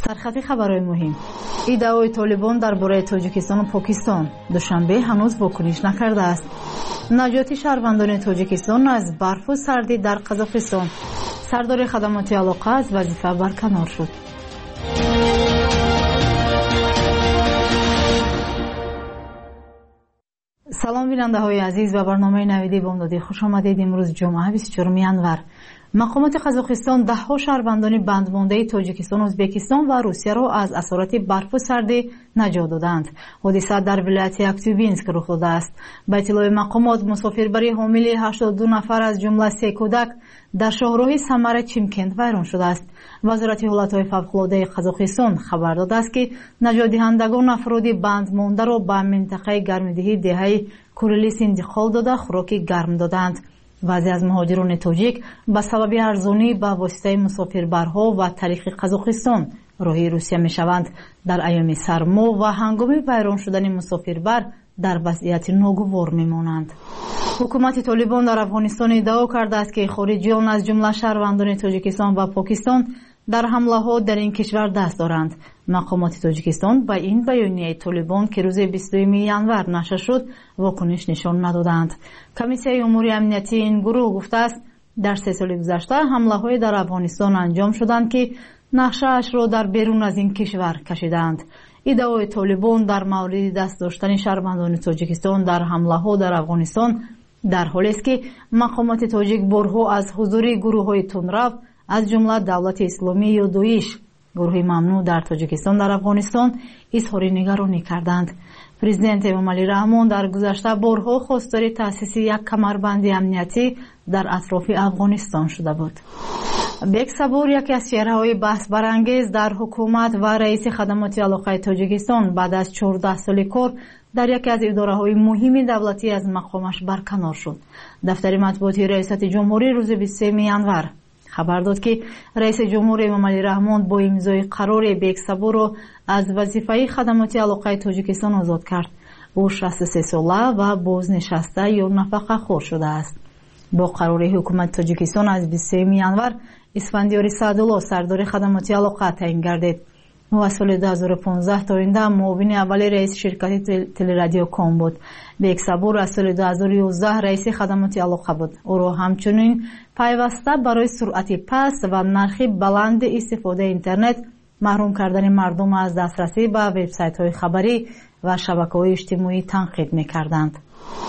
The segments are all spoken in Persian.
سرخط خبرهای مهم. ادعای طالبان درباره تاجیکستان و پاکستان دوشنبه هنوز واکنش نکرده است. نجات شهروندان تاجیکستان از برف و سردی در قزاقستان. سردار خدمات علاقه از وظیفه برکنار شد. سلام بیننده های عزیز و برنامه نویدی بامدادی خوش آمدید. امروز جمعه 24 انور مقامات قزاقستان دهها شهروندان بندمانده تاجیکستان، ازبکستان و روسیه را از اثرات برف و سردی نجات دادند. حادثه در ولایت اکتیوبینسک رخ داده است. به اطلاع مقامات مسافربری حامل 82 نفر از جمله 3 کودک در شاهراه سمر چیمکند ویران شده است. وزارت حالتهای فوق‌العاده قزاقستان خبر داده است که نجات دهندگان افراد بندمانده را به منطقه گرمدهی دهه کوریلیس انتقال داده خوراک گرم دادند. بعضی از مهاجران تاجیک به سبب ارزانی به واسطه مسافربرها و طریق قزاقستان راهی روسیه می شوند. در ایام سرما و هنگام ویران شدن مسافربر در وضعیت ناگوار می مانند. حکومت طالبان در افغانستان ادعا کرده است که خارجیان از جمله شهروندان تاجیکستان و پاکستان در حمله ها در این کشور دست دارند. مقامات تاجیکستان به این بیانیه طالبان که روز 22 انور نشر شد واکنش نشان ندادند. کمیسیون امور امنیتی این گروه گفته است در 3 سال گذشته حمله های در افغانستان انجام شدند که نقشه اش را در بیرون از این کشور کشیدند. ادعای طالبان در مورد دست داشتن شهروندان تاجیکستان در حمله ها در افغانستان در حالی است که مقامات تاجیک بارها از حضور گروه های تندرو از جمله دولت اسلامی یا دویش گروه ممنوع در تاجیکستان در افغانستان اظهار نگرانی کردند. پرزیدنت امامعلی رحمان در گذشته بارها خواستار تأسیس یک کمربند امنیتی در اطراف افغانستان شده بود. بیگ صبور یکی از چهره‌های بحث برانگیز در حکومت و رئیس خدمات علاقه تاجیکستان بعد از 14 سال کار در یکی از اداره‌های مهم دولتی از مقامش برکنار شد. دفتر مطبوعاتی ریاست جمهوری روز 23 انور خبر داد که رئیس جمهور امامعلی رحمان با امضای قرار بیگ صبور را از وظیفه خدمات علاقه تاجیکستان آزاد کرد. او 63 ساله و بازنشسته یا نفقه خور شده است. با قرار حکومت تاجیکستان از 23 انور اسفندیار سعدالله سردار خدمات علاقه تعیین گردید. او از سال 2015 تا آینده معاون اول رئیس شرکت تلرادیو کام بود. بیگ صبور از سال 2011 رئیس خدمات علاقه بود. او را همچنین پیوسته برای سرعت پست و نرخ بلند استفاده اینترنت، محروم کردن مردم از دسترسی به وبسایت‌های خبری و شبکه‌های اجتماعی تنقید می‌کردند.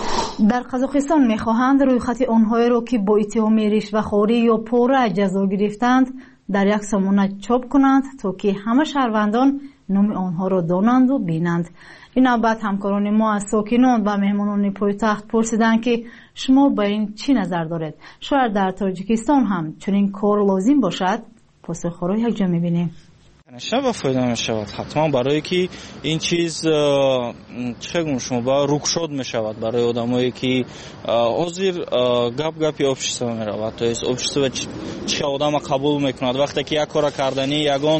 در قزاقستان می‌خواهند رویخط آنهایی را که با اتهام رشوه‌خواری یا پوره جزا گرفتند در یک سامانه چاپ کنند تا که همه شهروندان نام آنها را دانند و بینند. این نوبت همکاران ما از ساکنان و مهمانان پایتخت پرسیدند که شما به این چی نظر دارید؟ شاید در تاجیکستان هم چنین کار لازم باشد؟ پاسخ را یک جا می‌بینیم. شب فایده نمی‌شود. حتما برای که این چیز چگونه شما با رکشاد می‌شود برای آدمایی که حاضر گپی общество می‌رود. تو است общество چه آدم قبول می‌کند وقتی که یک کار کردنی یگان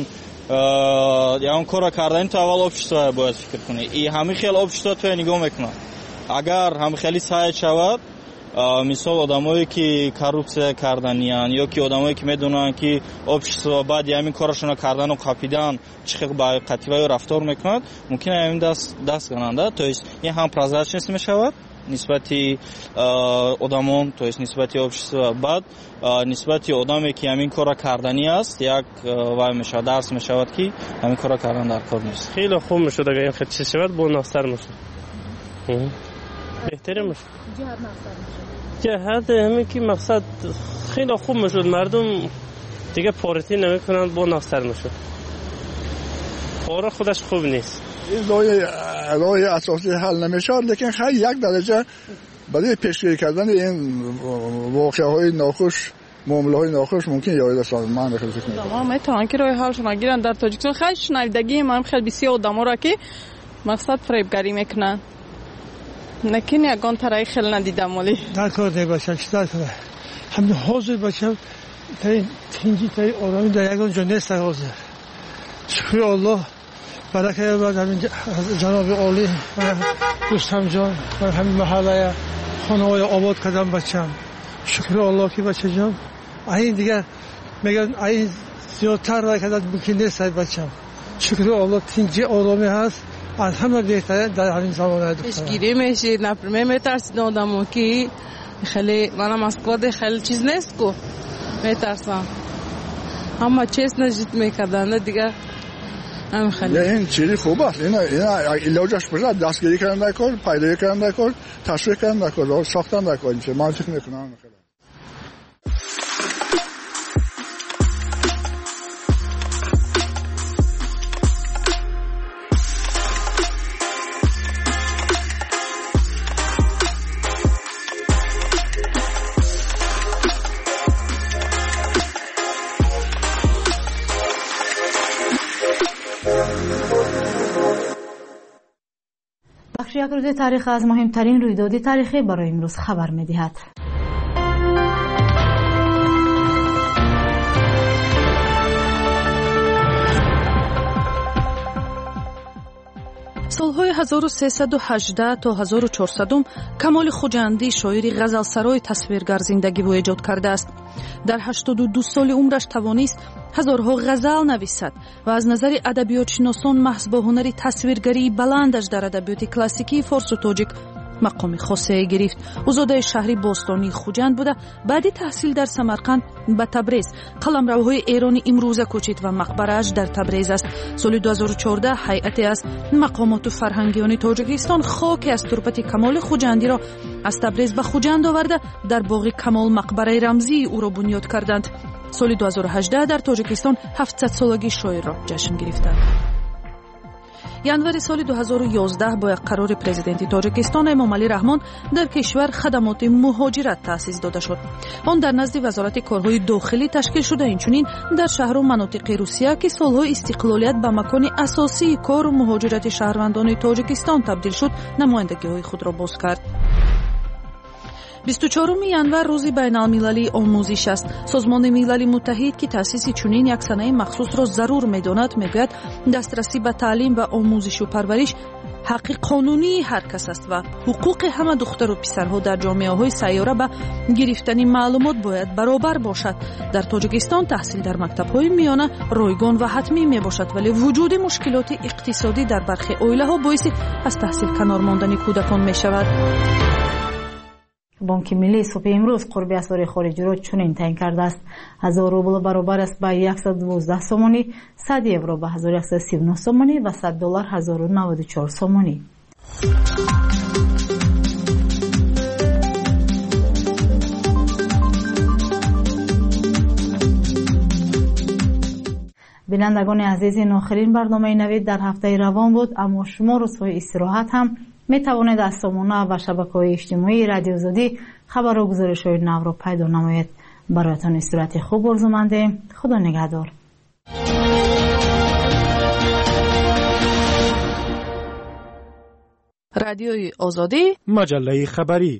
کار کردن تو اول общество باید فکر کنی. این همه خیلی общество تو نگاه می‌کند. اگر همه خیلی سعی شود مثال آدمایی که کارپسیا کردنیان یا که آدمایی که میدونن که общество بعد همین کارشون کردن و قاپیدن چه با قطعی رفتار میکنند ممکنه همین دست گننده تو است این هم پرازرچنس میشود نسبت آدمان تو است نسبت общество بعد نسبت آدمی که همین کار کردنی است یک وای میشه درس میشود که همین کار کردن در کار نیست. خیلی خوب میشه اگر این خیلی شود با ناستر میشه بهتره میشه جهت همین که مقصد خیلی خوب میشد مردم دیگه پارتی نمیکنند با ناستر میشه پاره خودش خوب نیست راه اساسی حل نمیشه لیکن خیلی یک درجه برای پیشگیری کردن این واقعه های ناخوش معامله های ناخوش ممکن یاد سازمان خیلی فکر می‌کنم میتونن که راه حلشون گیرن در تاجیکستان خیلی شنیدگی ما خیلی بسیار آدما را که مقصد فریبگری میکنن نکن یگان ترای خیلی ندیدم ولی در کار نباشم چیزا کنه همین حاضر باشم تا این تنگی تا این آرامی در یگان جا نیست حاضر شکر الله برکه بعد همین جناب عالی و دوستم جان و همین محله خانه‌های آباد کردم بچم شکر الله که بچه جان این دیگه میگن این زیادتر را کردن ممکن نیست بچم شکر الله تینجی آرامی هست از همه بهتره در همین زمانه دخترم. اشگیری میشید نپرمه میترسید آدمو که خیلی منم از قد خیلی چیز نیست کو میترسم اما چیز نجید میکردن دیگه هم خیلی این چیزی خوب است اینا علاجش بشه دستگیری کردن نکن پیدایی کردن نکن تشویق کردن نکن ساختن نکن چه منطق میکنم یک روز تاریخ از مهمترین رویداد تاریخی برای امروز خبر می‌دهد. سالهای 1318 تا 1400 کمال خوجندی شاعری غزلسرای تصویرگر زندگی و ایجاد کرده است. در 82 سال عمرش توانست هزارها غزل نویسد و از نظر ادبیات شناسان محض با هنر تصویرگری بلندش در ادبیات کلاسیکی فارس و تاجیک مقام خاصه گرفت. او زاده شهری باستانی خوجند بوده. بعد تحصیل در سمرقند به تبریز قلمروهای ایرانی امروزه کوچید و مقبره‌اش در تبریز است. سال 2014 هیئتی از مقامات فرهنگیان تاجیکستان خاک از تربت کمال خوجندی را از تبریز به خوجند آورده در باغ کمال مقبره رمزی او را بنیاد کردند. سال 2018 در تاجیکستان 700 سالگی شاعر را جشن گرفتند. январи соли 2011 бо як қарори президенти тоҷикистон эмомалӣ раҳмон дар кишвар хадамоти муҳоҷират таъсис дода шуд. он дар назди вазорати корҳои дохилӣ ташкил шуда инчунин дар шаҳру манотиқи русия ки солҳои истиқлолият ба макони асосии кору муҳоҷирати шаҳрвандони тоҷикистон табдил шуд намояндагиҳои худро боз кард. 24 январ рӯзи байналмилалии омӯзиш аст. созмони милали муттаҳид ки таъсиси чунин як санаи махсусро зарур медонад мегӯяд дастрасӣ ба таълим ва омӯзишу парвариш ҳаққи қонунии ҳар кас аст ва ҳуқуқи ҳама духтару писарҳо дар ҷомеаҳои сайёра ба гирифтани маълумот бояд баробар бошад. дар тоҷикистон таҳсил дар мактабҳои миёна ройгон ва ҳатмӣ мебошад, вале вуҷуди мушкилоти иқтисодӣ дар бархи оилаҳо боиси аз таҳсил канор мондани кӯдакон мешавад. بانک ملی صبح امروز قرب اسعار خارجی را چنین تعیین کرده است: 1000 روبل برابر است به 112 سومانی، 100 یورو به 1139 سومانی و 100 دلار 1094 سومانی. بینندگان عزیز، این آخرین برنامه نوید در هفته روان بود، اما شما روزهای استراحت هم می توانید از سامانه و شبکه‌های اجتماعی رادیو آزادی خبر و گزارش‌های نو را پیدا نمایید. برایتان استراحت خوب آرزومندیم. خدا نگهدار. رادیوی آزادی، مجله خبری.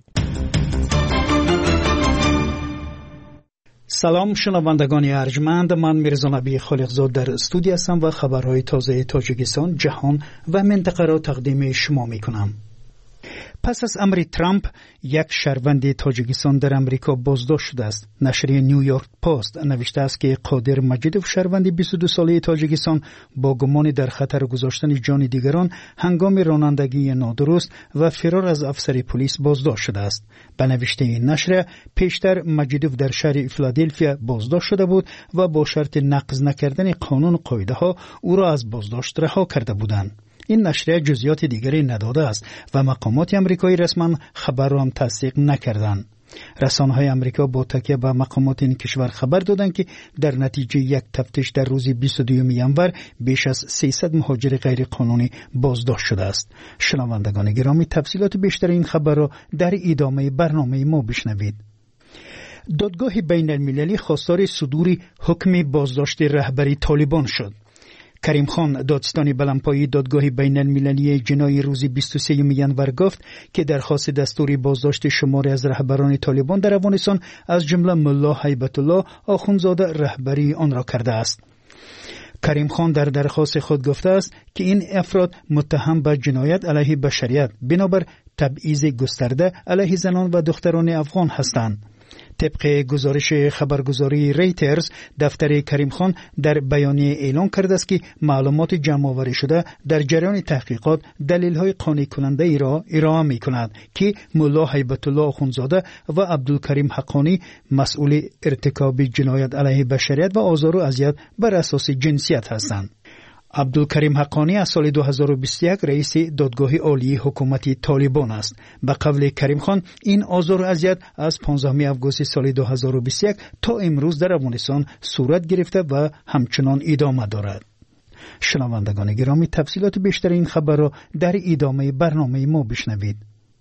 سلام شنوندگان ارجمند، من میرزا نبی خالقزاد در استودیو هستم و خبرهای تازه تاجیکستان، جهان و منطقه را تقدیم شما میکنم. پس از امر ترامپ، یک شهروند تاجیکستان در امریکا بازداشت شده است. نشریه نیویورک پست نوشته است که قادر مجیدوف، شهروند 22 ساله تاجیکستان، با گمان در خطر گذاشتن جان دیگران هنگام رانندگی نادرست و فرار از افسر پلیس بازداشت شده است. به نوشته این نشریه، پیشتر مجیدوف در شهر فیلادلفیا بازداشت شده بود و با شرط نقض نکردن قانون و قاعده ها او را از بازداشت رها کرده بودند. این نشریه جزئیات دیگری نداده است و مقامات آمریکایی رسما خبر را هم تصدیق نکردند. رسانه‌های آمریکا با تکیه به مقامات این کشور خبر دادند که در نتیجه یک تفتیش در روز 22 ینور بیش از 300 مهاجر غیر قانونی بازداشت شده است. شنوندگان گرامی، تفصیلات بیشتر این خبر را در ادامه برنامه ما بشنوید. دادگاه بین المللی خواستار صدور حکم بازداشت رهبری طالبان شد. کریم خان، دادستان بلندپایی دادگاه بین المللی جنایی روز 23 ینور گفت که درخواست دستوری بازداشت شماری از رهبران طالبان در افغانستان از جمله ملا هیبت الله آخوندزاده رهبری آن را کرده است. کریم خان در درخواست خود گفته است که این افراد متهم به جنایت علیه بشریت بنابر تبعیض گسترده علیه زنان و دختران افغان هستند. طبق گزارش خبرگزاری ریترز، دفتر کریم خان در بیانیه اعلام کرده است که معلومات جمع آوری شده در جریان تحقیقات دلیل‌های قانع کننده ای را ارائه می‌کند که ملا هیبت الله اخوندزاده و عبدالکریم حقانی مسئول ارتکاب جنایت علیه بشریت و آزار و اذیت بر اساس جنسیت هستند. عبدالکریم حقانی از سال 2021 رئیس دادگاه عالی حکومت طالبان است. به قول کریم خان این آزار و اذیت از 15 آگوست سال 2021 تا امروز در افغانستان صورت گرفته و همچنان ادامه دارد. شنوندگان گرامی، تفصیلات بیشتر این خبر را در ادامه برنامه ما بشنوید.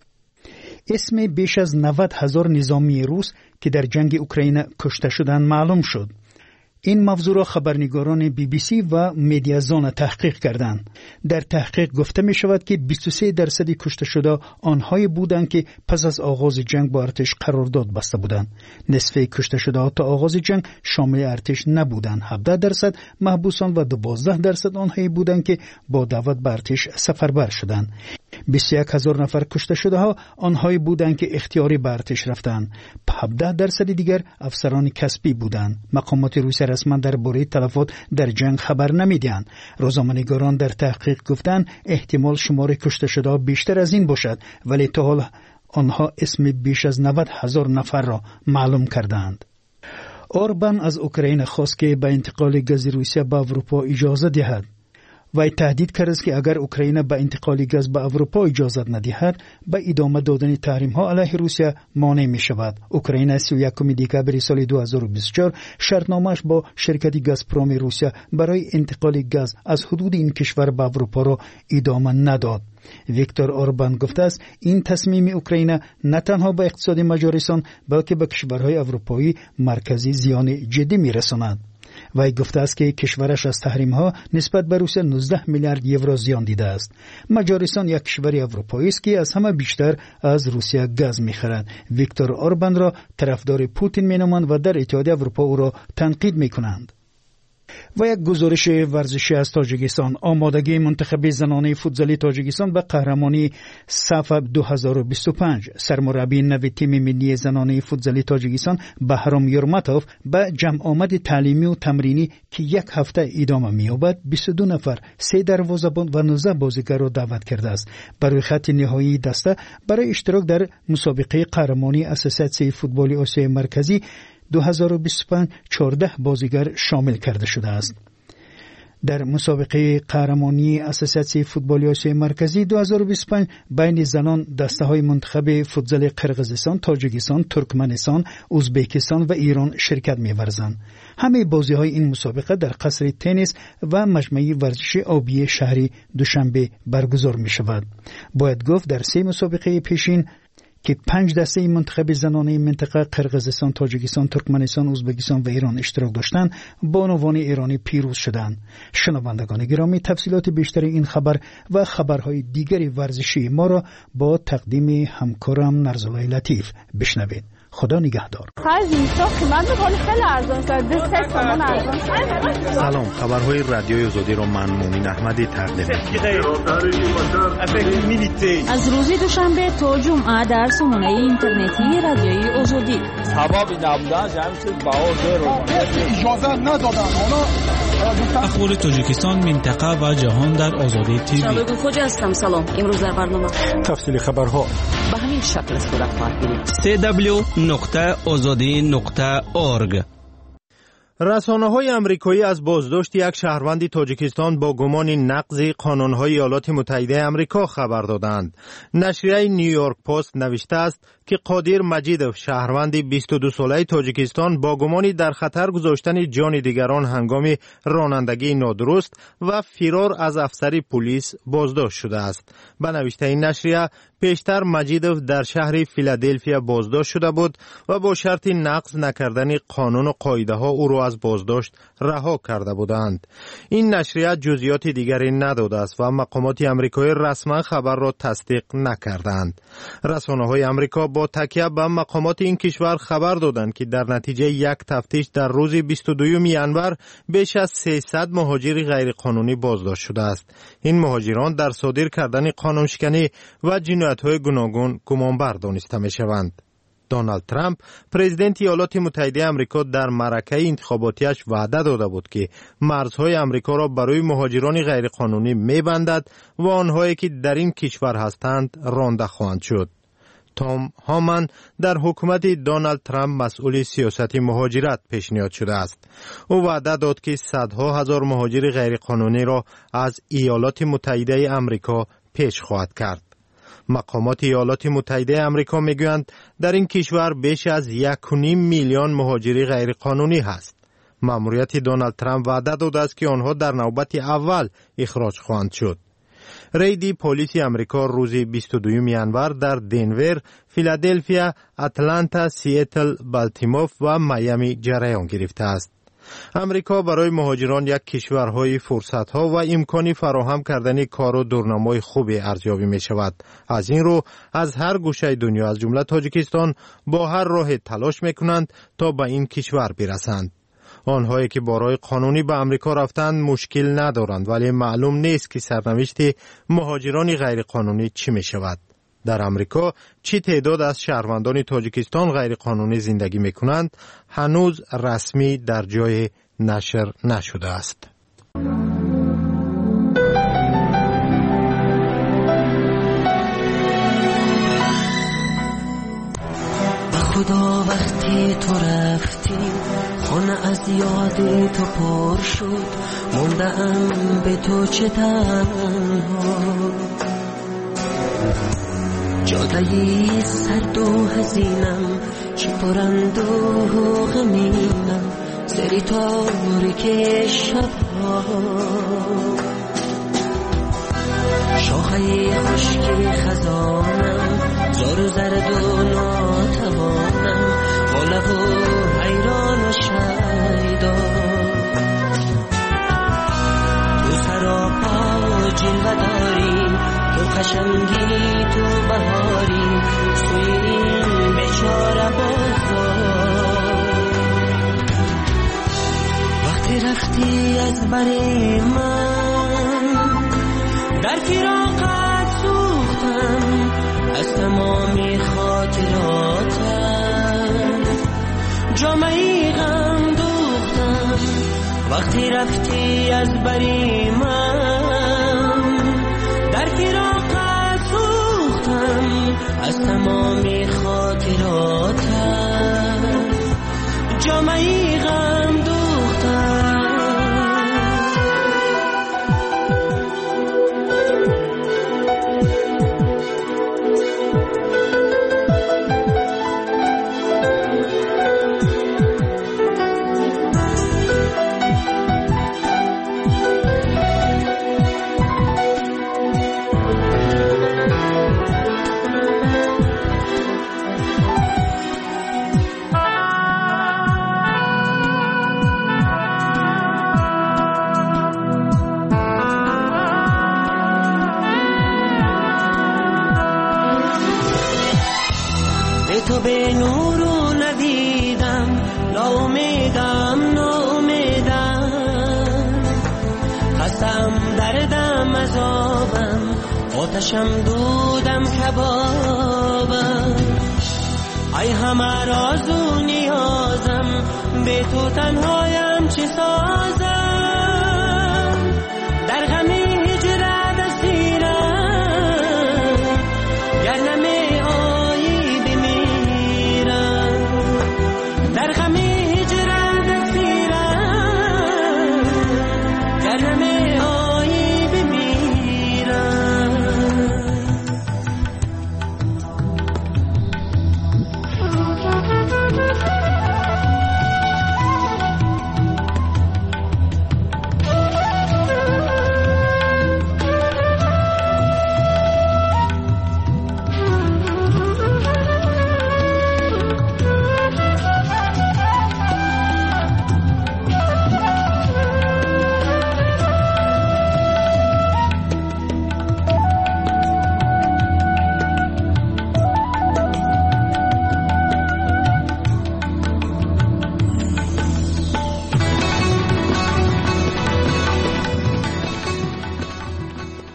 اسم بیش از 90,000 نظامی روس که در جنگ اوکراین کشته شدند معلوم شد. این موضوع را خبرنگاران BBC و مدیازون تحقیق کردند. در تحقیق گفته می شود که 23% کشته شده آنهایی بودند که پس از آغاز جنگ با ارتش قرارداد بسته بودند. نصف کشته شده تا آغاز جنگ شامل ارتش نبودند. 17% محبوسان و 12% آنهایی بودند که با دعوت به ارتش سفربر شدند. 21,000 نفر کشته شده ها آنهایی بودند که اختیاری به ارتش رفتند. 17% دیگر افسران کسبی بودند. مقامات روسیه رسما درباره تلفات در جنگ خبر نمیدهند. روزنامه‌نگاران در تحقیق گفتند احتمال شمار کشته شده بیشتر از این باشد، ولی تا حال آنها اسم بیش از 90,000 نفر را معلوم کردند. اوربان از اوکراین خواست که به انتقال گاز روسیه به اروپا اجازه دهد. وی تهدید کرد که اگر اوکراین به انتقال گاز به اروپا اجازه ندهد به ادامه دادن تحریم ها علیه روسیه مانع می شود. اوکراین 31 دکامبر سال 2024 شرطنامه‌اش با شرکت گازپروم روسیه برای انتقال گاز از حدود این کشور به اروپا را ادامه نداد. ویکتور اوربان گفته است این تصمیم اوکراین نه تنها به اقتصاد مجارستان بلکه به کشورهای اروپایی مرکزی زیان جدی می رساند. وی گفته است که کشورش از تحریم ها نسبت به روسیه 19 میلیارد یورو زیان دیده است. مجارستان یک کشور اروپایی است که از همه بیشتر از روسیه گاز می‌خرد. ویکتور اوربان را طرفدار پوتین می‌نامند و در اتحادیه اروپا او را تنقید می‌کنند. و یک گزارش ورزشی از تاجیکستان. آمادگی منتخب زنانه فوتبال تاجیکستان به قهرمانی صف 2025. سرمربی نوی تیم ملی زنانه فوتبال تاجیکستان بهرام یورماتوف به جمع آمد تعلیمی و تمرینی که یک هفته ادامه می‌یابد 22 نفر، 3 دروازه‌بان و 19 بازیگر را دعوت کرده است. برای خط نهایی دسته برای اشتراک در مسابقه قهرمانی اساسیاسیون فوتبال آسیای مرکزی 2025 14 بازیگر شامل کرده شده است. در مسابقه قهرمانی اساسیاسیون فوتبال آسیای مرکزی 2025 بین زنان دسته‌های منتخب فوتبال قرقیزستان، تاجیکستان، ترکمنستان، ازبکستان و ایران شرکت می‌ورزند. همه بازی‌های این مسابقه در قصر تنیس و مجمع ورزشی آبی شهری دوشنبه برگزار می‌شود. باید گفت در 3 مسابقه پیشین که 5 دسته منتخب زنانه منطقه قرقیزستان، تاجیکستان، ترکمنستان، ازبکستان و ایران اشتراک داشتند، بانوان ایرانی پیروز شدند. شنوندگان گرامی، تفصیلات بیشتر این خبر و خبرهای دیگری ورزشی ما را با تقدیم همکارم نرزالای لطیف بشنوید. خدا نگهدار. سلام، خبرهای رادیوی آزادی را من مومن احمدی تقدیم می‌کنم. از روز دوشنبه تا جمعه در سامانه اینترنتی رادیوی آزادی. سبب نبودن جمعیت باور اجازه ندادن. اخبار تاجیکستان، منطقه و جهان در آزادی تیوی. شباب خوش هستم. سلام. امروز در برنامه تفصیل خبرها به همین شکل صورت خواهد گرفت. www.azadi.org. رسانه‌های آمریکایی از بازداشت یک شهروند تاجیکستان با گمان نقض قانون‌های ایالات متحده آمریکا خبر دادند. نشریه نیویورک پست نوشته است که قادر مجیدوف، شهروند 22 ساله تاجیکستان، با گمان در خطر گذاشتن جان دیگران هنگام رانندگی نادرست و فرار از افسر پلیس بازداشت شده است. به نوشته این نشریه، پیشتر مجیدوف در شهر فیلادلفیا بازداشت شده بود و با شرط نقض نکردن قانون و قاعده ها او را از بازداشت رها کرده بودند. این نشریه جزئیات دیگری نداده است و مقامات آمریکایی رسما خبر را تصدیق نکردند. رسانه‌های آمریکا با تکیه به مقامات این کشور خبر دادند که در نتیجه یک تفتیش در روز 22 ژانویه بیش از 300 مهاجر غیرقانونی بازداشت شده است. این مهاجران در صادر کردن قانونشکنی و جنایت‌های گوناگون گمانبر دانسته می‌شوند. دونالد ترامپ پرزیدنت ایالات متحده آمریکا در معرکه انتخاباتیش وعده داده بود که مرزهای آمریکا را برای مهاجران غیرقانونی می‌بندد و آنهایی که در این کشور هستند رانده خواهند شد. توم هامان در حکومت دونالد ترامپ مسئول سیاست مهاجرت پیشنهاد شده است. او وعده داد که صدها هزار مهاجر غیرقانونی را از ایالات متحده آمریکا پیش خواهد کرد. مقامات ایالات متحده آمریکا میگویند در این کشور بیش از 1.5 میلیون مهاجر غیرقانونی هست. مأموریت دونالد ترامپ وعده داده است که آنها در نوبت اول اخراج خواهند شد. ریدی پلیس آمریکا روز 22 ینور در دنور، فیلادلفیا، اتلانتا، سیاتل، بالتیمور و میامی جریان گرفته است. امریکا برای مهاجران یک کشورهای فرصت‌ها و امکانی فراهم کردن کار و دورنمای خوبی ارزیابی می شود. از این رو از هر گوشه دنیا از جمله تاجیکستان با هر راه تلاش می کنند تا به این کشور برسند. آنهایی که با راه قانونی به امریکا رفتند مشکل ندارند، ولی معلوم نیست که سرنوشت مهاجران غیرقانونی چی می شود. در امریکا چی تعداد از شهروندان تاجیکستان غیرقانونی زندگی می کنند هنوز رسمی در جای نشر نشده است. خدا وقتی تو رفتی خانه از یاد تو پر شد، موندم به تو چه تنها، جادهی سرد و حزینم چه پرند و غمینم، سری تاریک شبها، شاخه خشکی خزانم زار و زرد و ناتوانم، با لب و حیران و شیدا، تو سراپا جلوه داری، تو قشنگی تو بهاری، سوی این بیچاره بازار، وقتی رفتی از بر من در فراقت سوختم، از تمامی خاطراتم جامعی غم دوختم، وقتی رفتی از بری من در فراقت سوختم، از تمامی خاطراتم جامعی غم دوختم. تو به نورو ندیدم، ناامیدم خستم دردم عذابم، آتشم دودم کبابم، ای همه راز و نیازم، به تو تنهایم چه سازم، در غم هجرت اسیرم، گر نمی در غم هجرت اسیرم، گر نمی آیی بمیرم.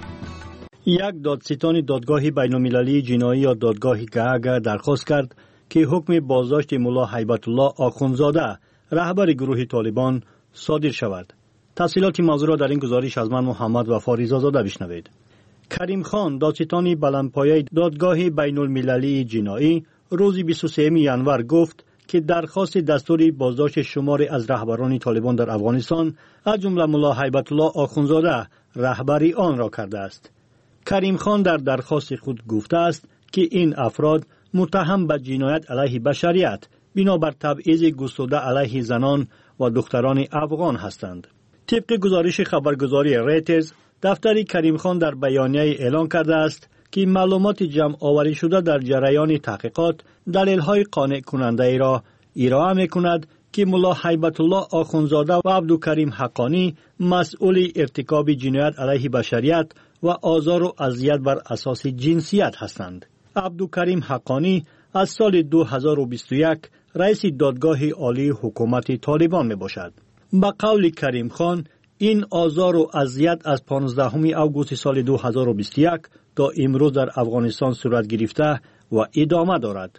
یک دادستان دادگاه بین‌المللی جنایی یا دادگاه گهاگ درخواست کرد که حکم بازداشت ملا هیبت الله آخوندزاده رهبر گروه طالبان صادر شود. تفصیلات موضوع را در این گزارش از من محمد وفا رضازاده بشنوید. کریم خان دادستان بلندپایه دادگاه بین المللی جنایی روز 23 ینور گفت که درخواست دستور بازداشت شماری از رهبران طالبان در افغانستان از جمله ملا هیبت الله آخوندزاده رهبری آن را کرده است. کریم خان در درخواست خود گفته است که این افراد متهم به جنایت علیه بشریت بنابر تبعیض گسترده علیه زنان و دختران افغان هستند. طبق گزارش خبرگزاری ریترز، دفتر کریم خان در بیانیه اعلان کرده است که معلومات جمع آوری شده در جریان تحقیقات دلیل‌های قانع کننده ای را ارائه می‌کند که ملا هیبت الله آخوندزاده و عبدالکریم حقانی مسئول ارتکاب جنایت علیه بشریت و آزار و اذیت بر اساس جنسیت هستند. عبدالکریم حقانی از سال 2021 رئیس دادگاه عالی حکومت طالبان می باشد. به قول کریم خان، این آزار و اذیت از 15 اوگوست سال 2021 تا امروز در افغانستان صورت گرفته و ادامه دارد.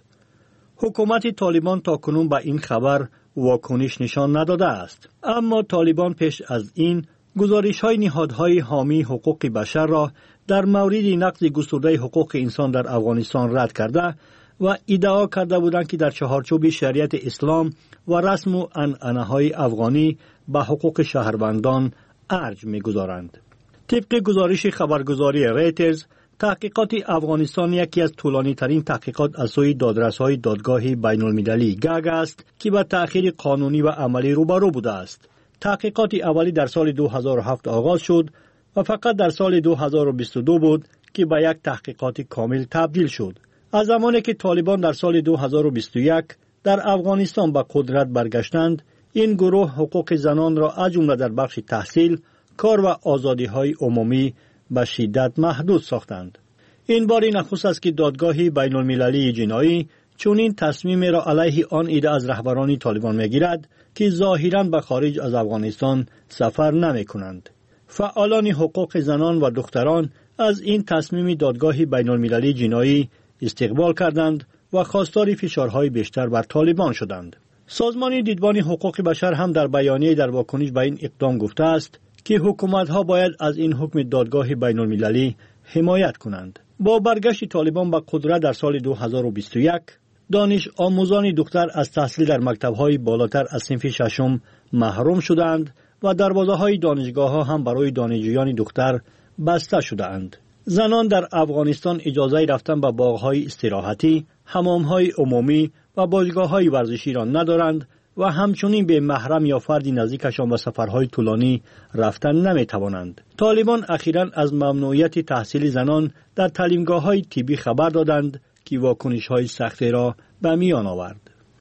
حکومت طالبان تا کنون به این خبر واکنش نشان نداده است. اما طالبان پیش از این گزارش‌های نهادهای حامی حقوق بشر را در مورد نقض گسترده حقوق انسان در افغانستان رد کرده و ادعا کرده بودند که در چهارچوب شریعت اسلام و رسم و عنعنه‌های افغانی به حقوق شهروندان ارج می‌گذارند. طبق گزارش خبرگزاری ریترز، تحقیقات افغانستان یکی از طولانی‌ترین تحقیقات از سوی دادرس‌های دادگاه بین المللی گاگ است که به تأخیر قانونی و عملی روبرو بوده است. تحقیقات اولی در سال 2007 آغاز شد و فقط در سال 2022 بود که به یک تحقیقات کامل تبدیل شد. از زمانی که طالبان در سال 2021 در افغانستان به قدرت برگشتند، این گروه حقوق زنان را از جمله در بخش تحصیل، کار و آزادی‌های عمومی به شدت محدود ساختند. این بار نخست است که دادگاه بین المللی جنایی چنین تصمیم را علیه آن عده از رهبران طالبان می‌گیرد که ظاهراً به خارج از افغانستان سفر نمی‌کنند. فعالان حقوق زنان و دختران از این تصمیم دادگاه بین المللی جنایی استقبال کردند و خواستار فشارهای بیشتر بر طالبان شدند. سازمان دیدبان حقوق بشر هم در بیانیه در واکنش به این اقدام گفته است که حکومت‌ها باید از این حکم دادگاه بین المللی حمایت کنند. با برگشت طالبان به قدرت در سال 2021، دانش آموزان دختر از تحصیل در مکتب‌های بالاتر از صنف ششم محروم شدند و دروازه‌های دانشگاه‌ها هم برای دانشجویان دختر بسته شدند. زنان در افغانستان اجازه رفتن به باغ‌های استراحتی، حمام‌های عمومی و باشگاه‌های ورزشی را ندارند و همچنین به محرم یا فردی نزدیکشان به سفرهای طولانی رفتن نمی‌توانند. طالبان اخیراً از ممنوعیت تحصیل زنان در تعلیمگاه‌های طبی خبر دادند که واکنش‌های سختی را به میان آورد.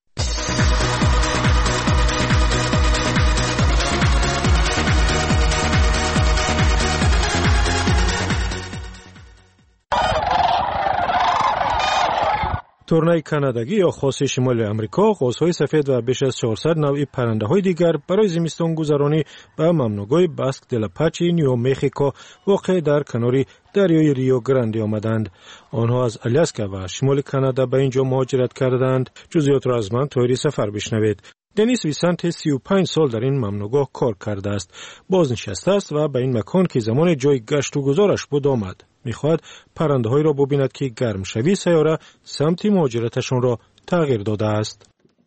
تورنای کانادایی یا خاص شمال امریکا قوس‌های سفید و بیش از 400 نوع پرنده‌های دیگر برای زمستان گذرانی به ممنوعگاه باسک دل پاچی نیو مکزیکو واقع در کنار دریای ریو گرانده آمدند. آنها از آلاسکا و شمال کانادا به اینجا مهاجرت کردند. جزئیات را از من طوری سفر بشنوید. دنیس ویسنت 35 سال در این ممنوعگاه کار کرده است. بازنشسته است و به این مکان که زمان جای گشت و گذارش بود آمد. می‌خواهد پرنده‌هایی را ببیند که گرم شوی سیاره سمت مهاجرتشان را تغییر داده است.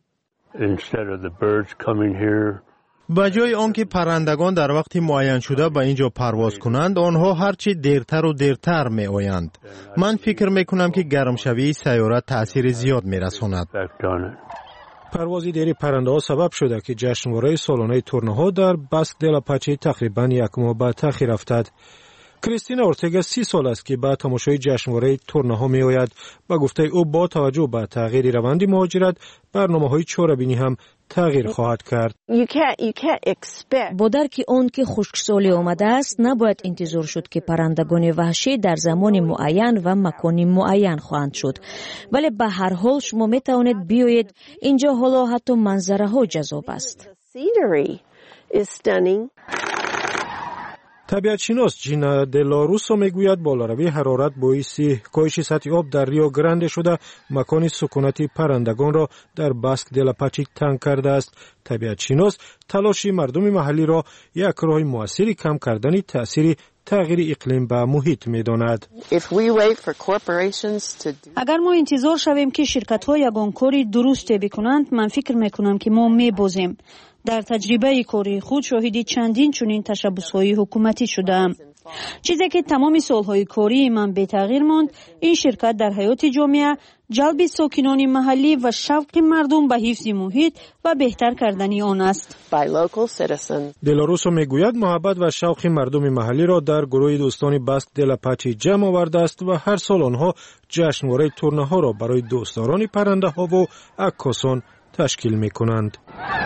به جای آنکه پرندگان در وقت معین شده به اینجا پرواز کنند، آنها هرچی دیرتر و دیرتر می آیند. من فکر می کنم که گرم شوی سیاره تأثیر زیاد می رساند. پروازی دیری پرنده ها سبب شده که جشنواره سالانه تورنه ها در باسک دل پاچی تقریبا یک ماه به تأخیر افتاد. کریستینا اورتگا 30 سال است که به تماشای جشنواره تورنه ها می آید. با گفته او با توجه به تغییر روند مهاجرت برنامه‌های چاره‌بینی هم تغییر خواهد کرد. با درک آن که خشکسالی آمده است نباید انتظار شد که پرندگان وحشی در زمان معین و مکان معین خواهند شد. ولی به هر حال شما می توانید بیایید اینجا، حالا حتی منظره ها جذاب است. طبیعتشناس جینا دلاروسو میگوید بالروی حرارت باعث کاهش سطح آب در ریو گرانده شده مکان سکونت پرندگان را در باسک دل پاچیک تنگ کرده است. طبیعتشناس تلاش مردم محلی را یک راه موثر کم کردن تأثیر تغییر اقلیم به محیط می‌داند. اگر ما انتظار شویم که شرکت‌ها یگان کاری درست بکنند، من فکر می‌کنم که ما می‌بازیم. در تجربه کاری خود شاهدی چندین چنین تشبس‌های حکومتی شدم. چیزی که تمام سالهای کاری من به تغییر ماند، این شرکت در حیات جامعه جلب ساکنان محلی و شوق مردم به حفظ محیط و بهتر کردن آن است. دلاروسو میگوید محبت و شوق مردم محلی را در گروه دوستان باسک دل پاچی جمع آورده است و هر سال آنها جشنواره تورنه ها را برای دوستداران پرنده ها و عکاسان تشکیل میکنند.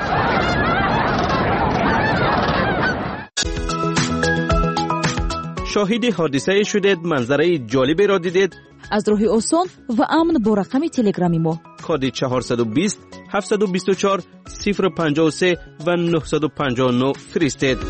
شاهد حادثه شدید، منظره جالبی را دیدید؟ از راه آسان و امن با رقم تلگرامی ما کد 420 724 053 و 959 فرستید.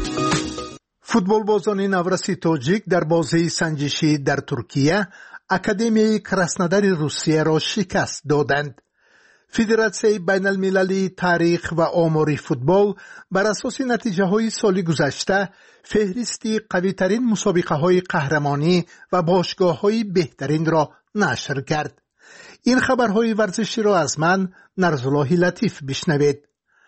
فوتبال بازان نورسی تاجیک در بازی سنجشی در ترکیه اکادمی کراسنودار روسیه را شکست دادند. فدراسیون بین المللی تاریخ و آماری فوتبال بر اساس نتیجه های سال گذشته فهرستی قوی ترین مسابقه های قهرمانی و باشگاه های بهترین را نشر کرد. این خبرهای ورزشی را از من نرزالله لطیف بشنوید.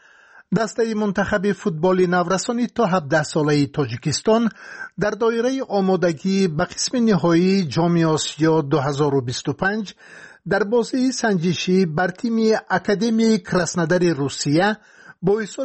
دسته منتخب فوتبال نورسانی تا 17 ساله تاجیکستان در دایره آمادگی به قسم نهایی جام آسیا 2025 در بازی سنجشی بر تیم اکادمی کراسنودار روسیه با حساب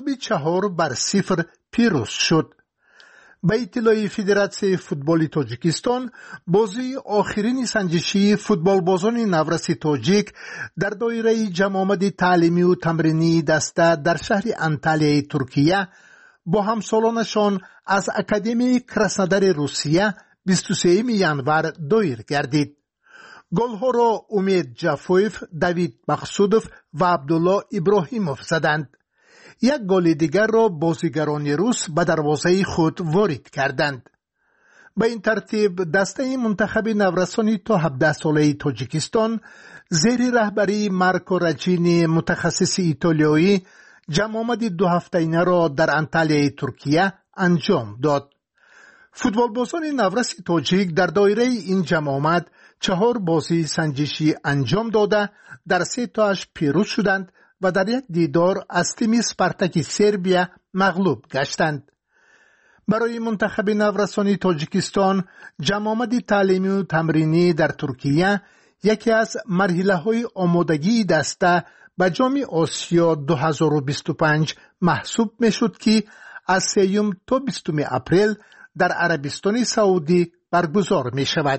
4-0 پیروز شد. به اطلاع فدراسیون فوتبال تاجیکستان، بازی آخرین سنجشی فوتبال بازان نورسی تاجیک در دایره جمع آمد تعلیمی و تمرینی دسته در شهر انتالیای ترکیه با همسالانشان از اکادمی کراسنودار روسیه 23 ینور دایر گردید. گل‌ها را امید جافویف، دوید مقصودوف و عبدالله ابراهیموف زدند. یک گل دیگر را بازیگران روس به دروازه خود وارد کردند. به این ترتیب دسته منتخب نورسانی تا 17 ساله تاجیکستان زیر رهبری مارکو راجینی متخصص ایتالیایی جمع آمد 2 هفته‌ینه را در انتالیای ترکیه انجام داد. فوتبال بازان نورس تاجیک در دایره این جمع آمد 4 بازی سنجشی انجام داده در 3 تاش پیروز شدند و در یک دیدار از تیم اسپارتاک سربیا مغلوب گشتند. برای منتخب نورسانی تاجیکستان جمع آمد تعلیمی و تمرینی در ترکیه یکی از مرحله‌های آمادگی دسته به جام آسیا 2025 محسوب می‌شد که از 3 تا 20 اپریل در عربستان سعودی برگزار می‌شود.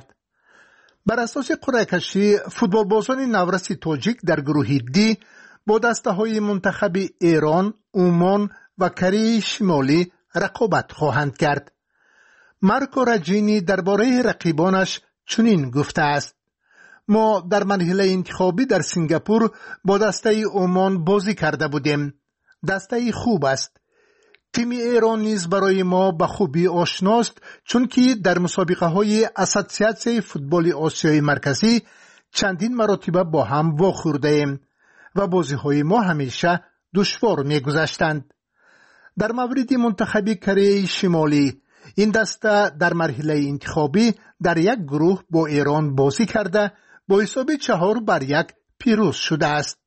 بر اساس قرعه کشی فوتبال بازان نورسی تاجیک در گروه دی با دسته های منتخب ایران، عمان و کره شمالی رقابت خواهند کرد. مارکو راجینی درباره رقیبانش چنین گفته است: ما در مرحله انتخابی در سنگاپور با دسته عمان بازی کرده بودیم. دسته خوب است. تیم ایران نیز برای ما به خوبی آشناست، چون که در مسابقه های اساسیاسیون فوتبال آسیای مرکزی چندین مرتبه با هم واخورده ایم و بازی های ما همیشه دشوار می گذشتند. در مورد منتخب کره شمالی، این دسته در مرحله انتخابی در یک گروه با ایران بازی کرده با حساب 4-1 پیروز شده است.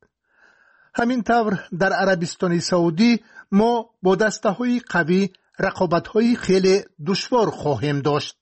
همینطور در عربستان سعودی ما با دسته های قوی رقابت های خیلی دشوار خواهیم داشت.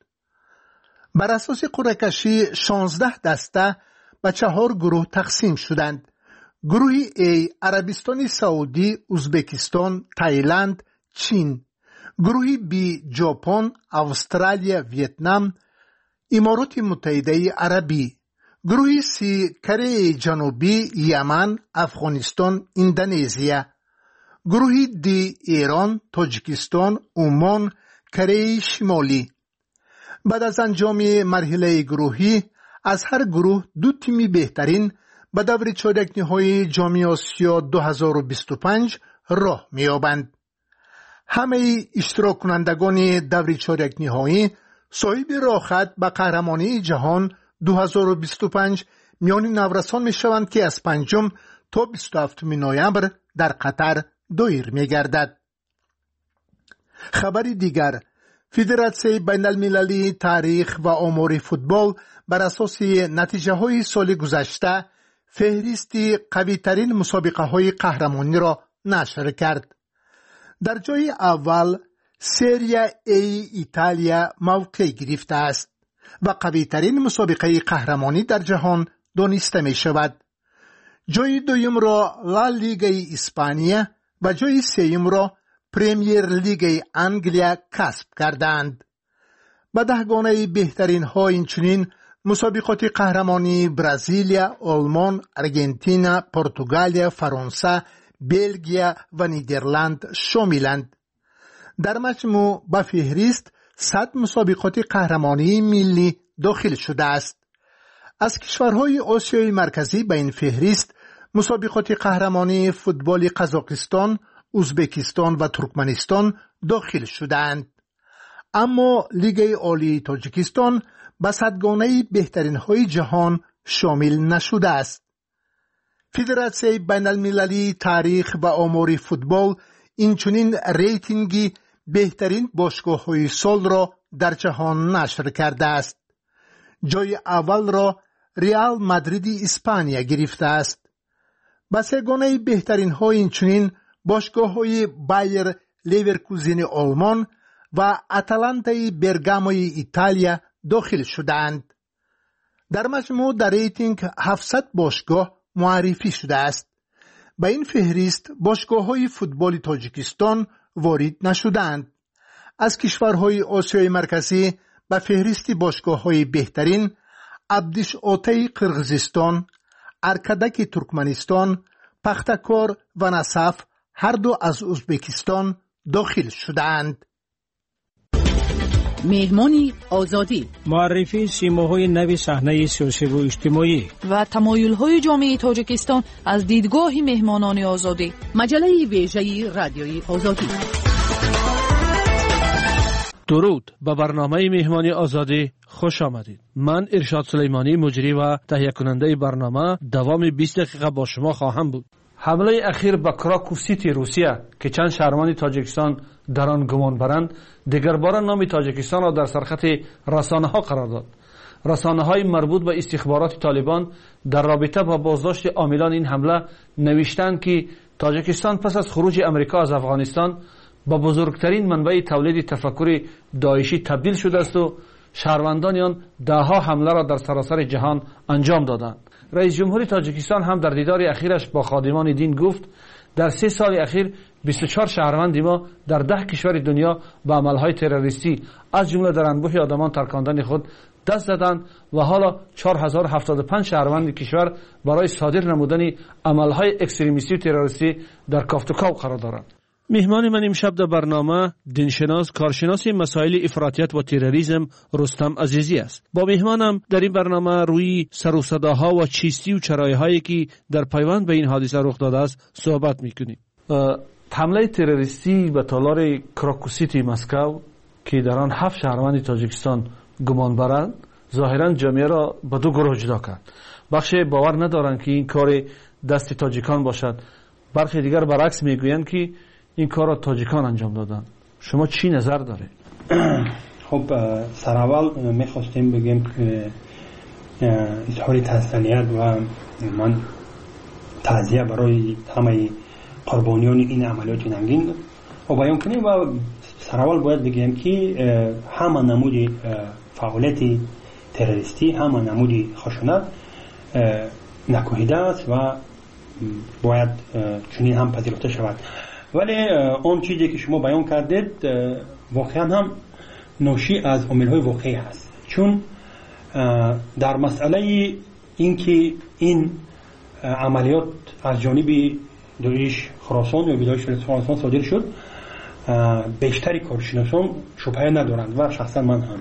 بر اساس قرعه کشی 16 دسته به 4 گروه تقسیم شدند. گروه A عربستان سعودی، ازبکستان، تایلند، چین. گروه B ژاپن، استرالیا، ویتنام، امارات متحده عربی. گروه C کره جنوبی، یمن، افغانستان، اندونزیا. گروه D ایران، تاجیکستان، عمان، کره شمالی. بعد از انجام مرحله گروهی از هر گروه 2 تیم بهترین به دور چهارک نهایی جام آسیا 2025 راه می‌یابند. همه اشتراک کنندگان دور چهارک نهایی صاحب راه خط به قهرمانی جهان 2025 میان نورسان می شوند که از 5 تا 27 نوامبر در قطر دایر می گردد. خبری دیگر، فدراسیون بین المللی تاریخ و آمار فوتبال بر اساس نتیجه های سال گذشته فهرستی قوی ترین مسابقه های قهرمانی را نشر کرد. در جای اول سری ای ایتالیا موقع گرفته است و قوی ترین مسابقه قهرمانی در جهان دانسته می شود. جای دوم را لا لیگ اسپانیا و جای سوم را پریمیر لیگ انگلیا کسب کردند. به دهگانه بهترین ها اینچنین مسابقات قهرمانی برزیلیا، آلمان، ارژانتین، پرتغال، فرانسه، بلژیم و نیدرلند شاملند. در مجموع به فهرست 100 مسابقات قهرمانی ملی داخل شده است. از کشورهای آسیای مرکزی به این فهرست مسابقات قهرمانی فوتبال قزاقستان، ازبکستان و ترکمنستان داخل شدند. اما لیگ عالی تاجیکستان به صدگانه بهترین های جهان شامل نشده است. فدراسیون بین المللی تاریخ و آمار فوتبال اینچنین ریتینگی بهترین باشگاه های سال را در جهان نشر کرده است. جای اول را ریال مادرید اسپانیا گرفته است. به سگانه بهترین های اینچنین باشگاه های بایر لیورکوزن آلمان و اتلانتای برگاموی ایتالیا داخل شدند. در مجموع در ریتینگ 700 باشگاه معرفی شده است. به این فهرست باشگاه های فوتبال تاجیکستان وارد نشدند. از کشورهای آسیای مرکزی به فهرست باشگاه های بهترین عبدش آتای قرغیزستان، ارکدک ترکمنستان، پختکار و نصف هر دو از ازبکستان داخل شدند. مهمانی آزادی، معرفی سیماهای نو صحنه سیاسی و اجتماعی و تمایل‌های جامعه تاجیکستان از دیدگاه مهمانان آزادی. مجله ویژه رادیوی آزادی. درود، به برنامه مهمانی آزادی خوش آمدید. من ارشاد سلیمانی مجری و تهیه کننده برنامه دوام 20 دقیقه با شما خواهم بود. حمله اخیر به کراکو سیتی روسیه که چند شهروند تاجیکستان در آن گمان برند، دیگر بار نام تاجیکستان را در سرخط رسانه‌ها قرار داد. رسانه‌های مربوط به استخبارات طالبان در رابطه با بازداشت عاملان این حمله نوشتند که تاجیکستان پس از خروج امریکا از افغانستان با بزرگترین منبع تولید تفکر داعشی تبدیل شده است و شهروندان آن دهها حمله را در سراسر جهان انجام دادند. رئیس جمهور تاجیکستان هم در دیدار اخیرش با خادمان دین گفت در 3 سال اخیر 24 شهروند ما در 10 کشور دنیا به عملهای تروریستی از جمله در انبوه آدمان ترکاندن خود دست زدند و حالا 4075 شهروند کشور برای صادر نمودن عملهای اکستریمیستی و تروریستی در کافتوکاو قرار دارند. مهمان من امشب در برنامه دینشناس کارشناس مسائل افراطیت و تروریسم رستم عزیزی است. با مهمانم در این برنامه روی سر و صداها و چیستی و چرایه‌هایی که در پیوند به این حادثه رخ داده است صحبت می‌کنیم. حمله تروریستی به تالار کراکو سیتی مسکو که در آن 7 شهروند تاجیکستان گمان برند ظاهرا جامعه را به 2 گروه جدا کرد. بخش باور ندارند که این کار دست تاجیکان باشد، برخی دیگر برعکس میگویند که این کار را تاجیکان انجام دادن. شما چی نظر دارید؟ خب سر اول میخواستیم بگیم که اظهار تسلیت و من تعزیه برای همه قربانیان این عملیات ننگین و بیان کنیم و سر اول باید بگیم که همه نمود فعالیت تروریستی، همه نمود خشونت نکوهیده است و باید چنین هم پذیرفته شود. ولی اون چیزی که شما بیان کردید واقعا هم ناشی از عامل‌های واقعی هست، چون در مسئله اینکه این عملیات از جانب داعش خراسان یا داعش خراسان صادر شد بیشتری کارشناسان شبهه ندارند و شخصا من هم،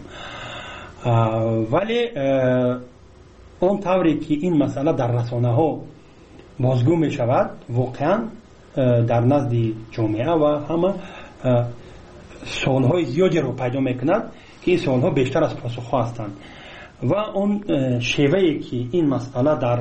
ولی اون طوری که این مسئله در رسانه ها بازگو می شود واقعا در نزد جامعه و همه سوالهای زیادی رو پیدا میکند که این سوالها بیشتر از پاسخها هستند و اون شیوهی که این مسئله در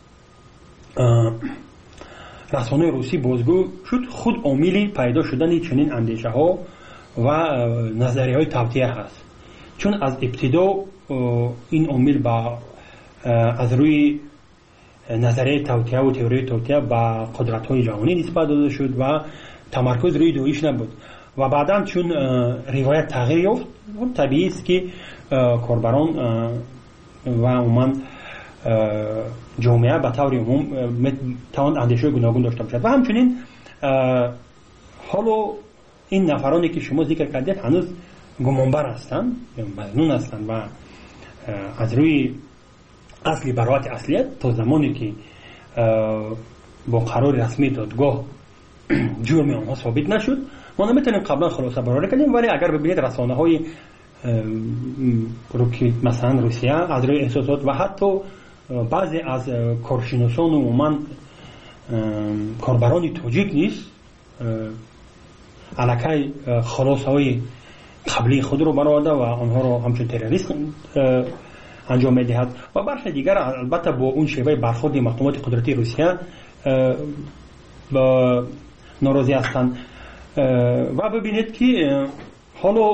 رسانه روسی بازگو شد خود عاملی پیدا شدن چنین اندیشه ها و نظریه های توطئه هست، چون از ابتدا این عامل با از روی نظریه توطئه و تئوری توطئه با قدرت های جهانی نسبت داده شد و تمرکز روی داعش نبود و بعدا چون روایت تغییر یافت طبیعی است که کاربران و عموما جامعه به طور عموم توان اندیشه گوناگون داشته باشد و همچنین حالا این نفرانی که شما ذکر کردید هنوز گمانبر هستند یا مظنون هستند و از روی اصلی براءت اصلیت تا زمانی که با قرار رسمی دادگاه جرم آنها ثابت نشد ما نمیتونیم قبلا خلاصه برآورده کنیم، ولی اگر ببینید رسانه های مثلا روسیه از روی احساسات و حتی بعضی از کارشناسان و عموما کاربران تاجیک نیست علاقه خلاصه های قبلی خود رو برآورده و آنها رو همچون تروریست انجام میدهد و بخش دیگر البته با اون شیوه برخورد مقامات قدرتی روسیه ناراضی هستند و ببینید که حالا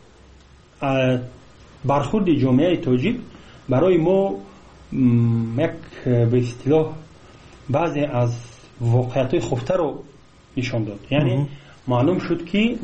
برخورد جامعه تاجیک برای ما یک به اصطلاح بعضی از واقعیت‌های خفته رو نشان داد. یعنی معلوم شد که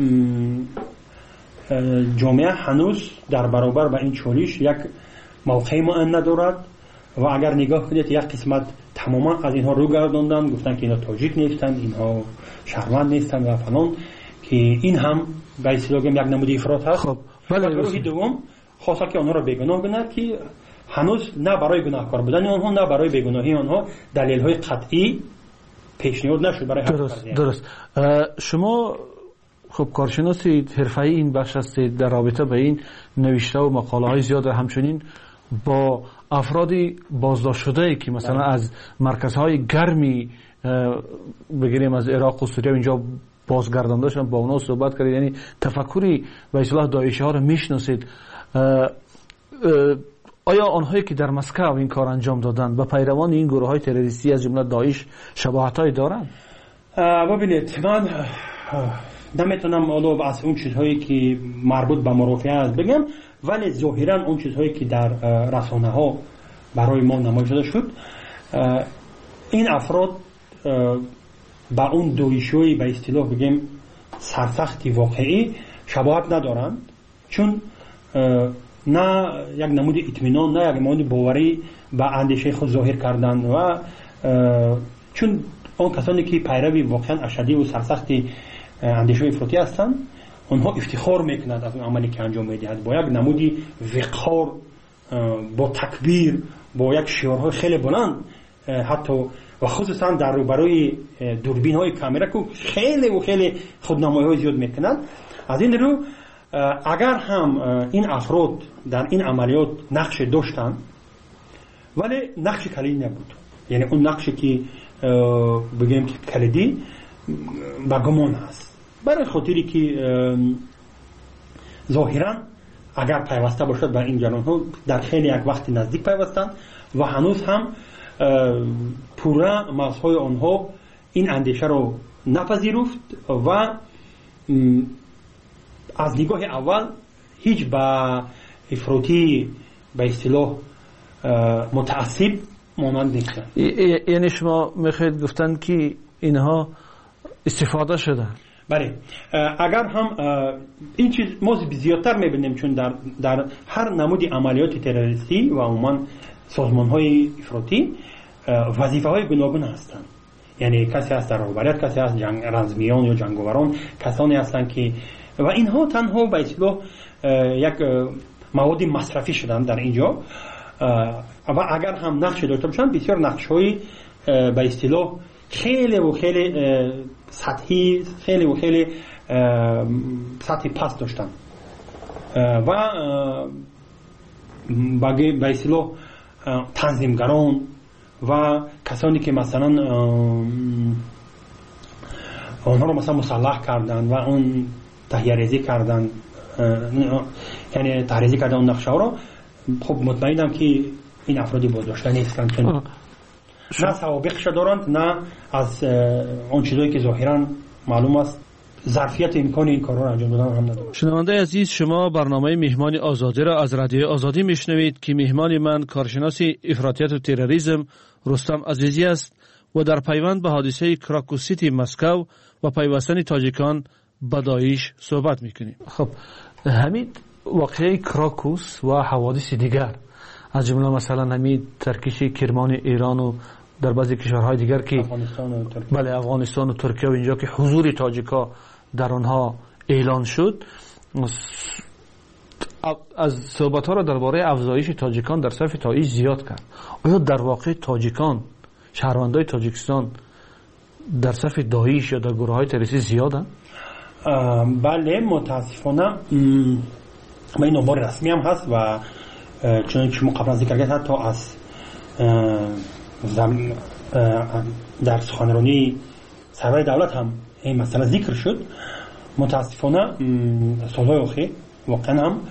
جامعه هنوز در برابر با این چالش یک موقع معین ندارد و اگر نگاه کنید یک قسمت تماما از اینها رو گرداندن، گفتن که اینا تاجیک نیستند، اینها شهروند نیستند و فلان، که این هم به اصطلاح یک نمود افراط هست. خب و گروه دوم خواسته که آنها را بیگناه بگند که هنوز نه برای گناهکار بودن آنها نه برای بیگناهی آنها دلیل‌های قطعی پیشنهاد نشد برای درست. شما خب کارشناسی حرفه‌ای این بخش هستید، در رابطه به این نوشته و مقاله‌های زیاد و همچنین با افرادی بازداشت شده که مثلا از مرکزهای گرمی بگیریم از عراق و سوریه اینجا بازگردانده شدن، با اونا صحبت کردید، یعنی تفکری به اصطلاح داعشی ها رو میشناسید. آیا آنهایی که در مسکو این کار انجام دادن و پیروان این گروه های تروریستی از جمله داعش شباهت های دارن؟ ببینید من نمیتونم الان از اون چیزهایی که مربوط به مرافعه است بگم، ولی ظاهرا اون چیزهایی که در رسانه ها برای ما نمایش داده شد این افراد با اون داعشی به اصطلاح بگیم سرسختی واقعی شباهت ندارند، چون نه یک نمود اطمینان نه یک نمود باوری به اندیشه خود ظاهر کردن و چون اون کسانی که پیروی واقعا اشدی و سرسختی اندیشه افراطی هستند اونها افتخار میکنند از اون عملی که انجام میدهند با یک نمودی وقار، با تکبیر، با یک شعارهای خیلی بلند، حتی و خصوصا در روبروی دوربین های کامera که خیلی و خیلی خودنمایی های زیاد میکنند. از این رو اگر هم این افراد در این عملیات نقش داشتن ولی نقش کلیدی نبود، یعنی اون نقشی که بگیم کلیدی با گمان هست، برای خاطری که ظاهرا اگر پیوسته باشد با این جنان ها در خیلی یک وقت نزدیک پیوستن و هنوز هم پورا مغزهای آنها این اندیشه رو نپذیرفت و از نگاه اول هیچ با افراطی به اصطلاح متعصب مانند نیستن. یعنی شما میخواید گفتن که اینها استفاده شده؟ بله، اگر هم این چیز ما زیادتر میبینیم، چون در هر نمودی عملیات تروریستی و عموما سازمان‌های افراطی وظیفه‌های گوناگون هستند. یعنی کسی هست در رهبریت، کسی هست رزمیان یا جنگاوران، کسانی هستند که و اینها تنها به اصطلاح یک مواد مصرفی شدن در اینجا و اگر هم نقش داشته باشند بسیار نقش‌های به اصطلاح خیلی و خیلی سطحی، خیلی و خیلی سطحی پست داشتن و به اصطلاح تنظیمگران و کسانی که مثلا آنها رو مثلا مسلح کردن و اون تهیه‌ریزی کردن، یعنی تهیه‌ریزی کردن اون نقشه ها رو، خب مطمئنم که این افرادی بازداشته نیستند، چون نه سوابقش دارند نه از اون چیزایی که ظاهرا معلوم است ظرفیت امکان این کارا رو انجام دادن هم نداره. شنونده عزیز، شما برنامه مهمان آزادی را از رادیو آزادی میشنوید که مهمان من کارشناس افراطیت و تروریسم رستم عزیزی است و در پیوند به حادثه کراکوسیتی مسکو و پیوستن تاجیکان به داعش صحبت میکنیم. خب همین واقعه کراکوس و حوادث دیگر از جمله مثلا همین ترکیش کرمان ایران و در بعضی کشورهای دیگر که افغانستان و ترکیه و اینجا که حضور تاجیکا در آنها اعلان شد، از صحبت ها را درباره افزایش تاجیکان در صف داعش زیاد کرد. آیا در واقع تاجیکان، شهروندای تاجیکستان در صف داعش یا در گروه های تروریستی زیادن؟ بله، متاسفانه ما این آمار رسمی هم هست و چون شما قبلا ذکر کردید حتی از در سخنرانی سرور دولت هم این مسئله ذکر شد. متاسفانه سالهای اخیر واقعا هم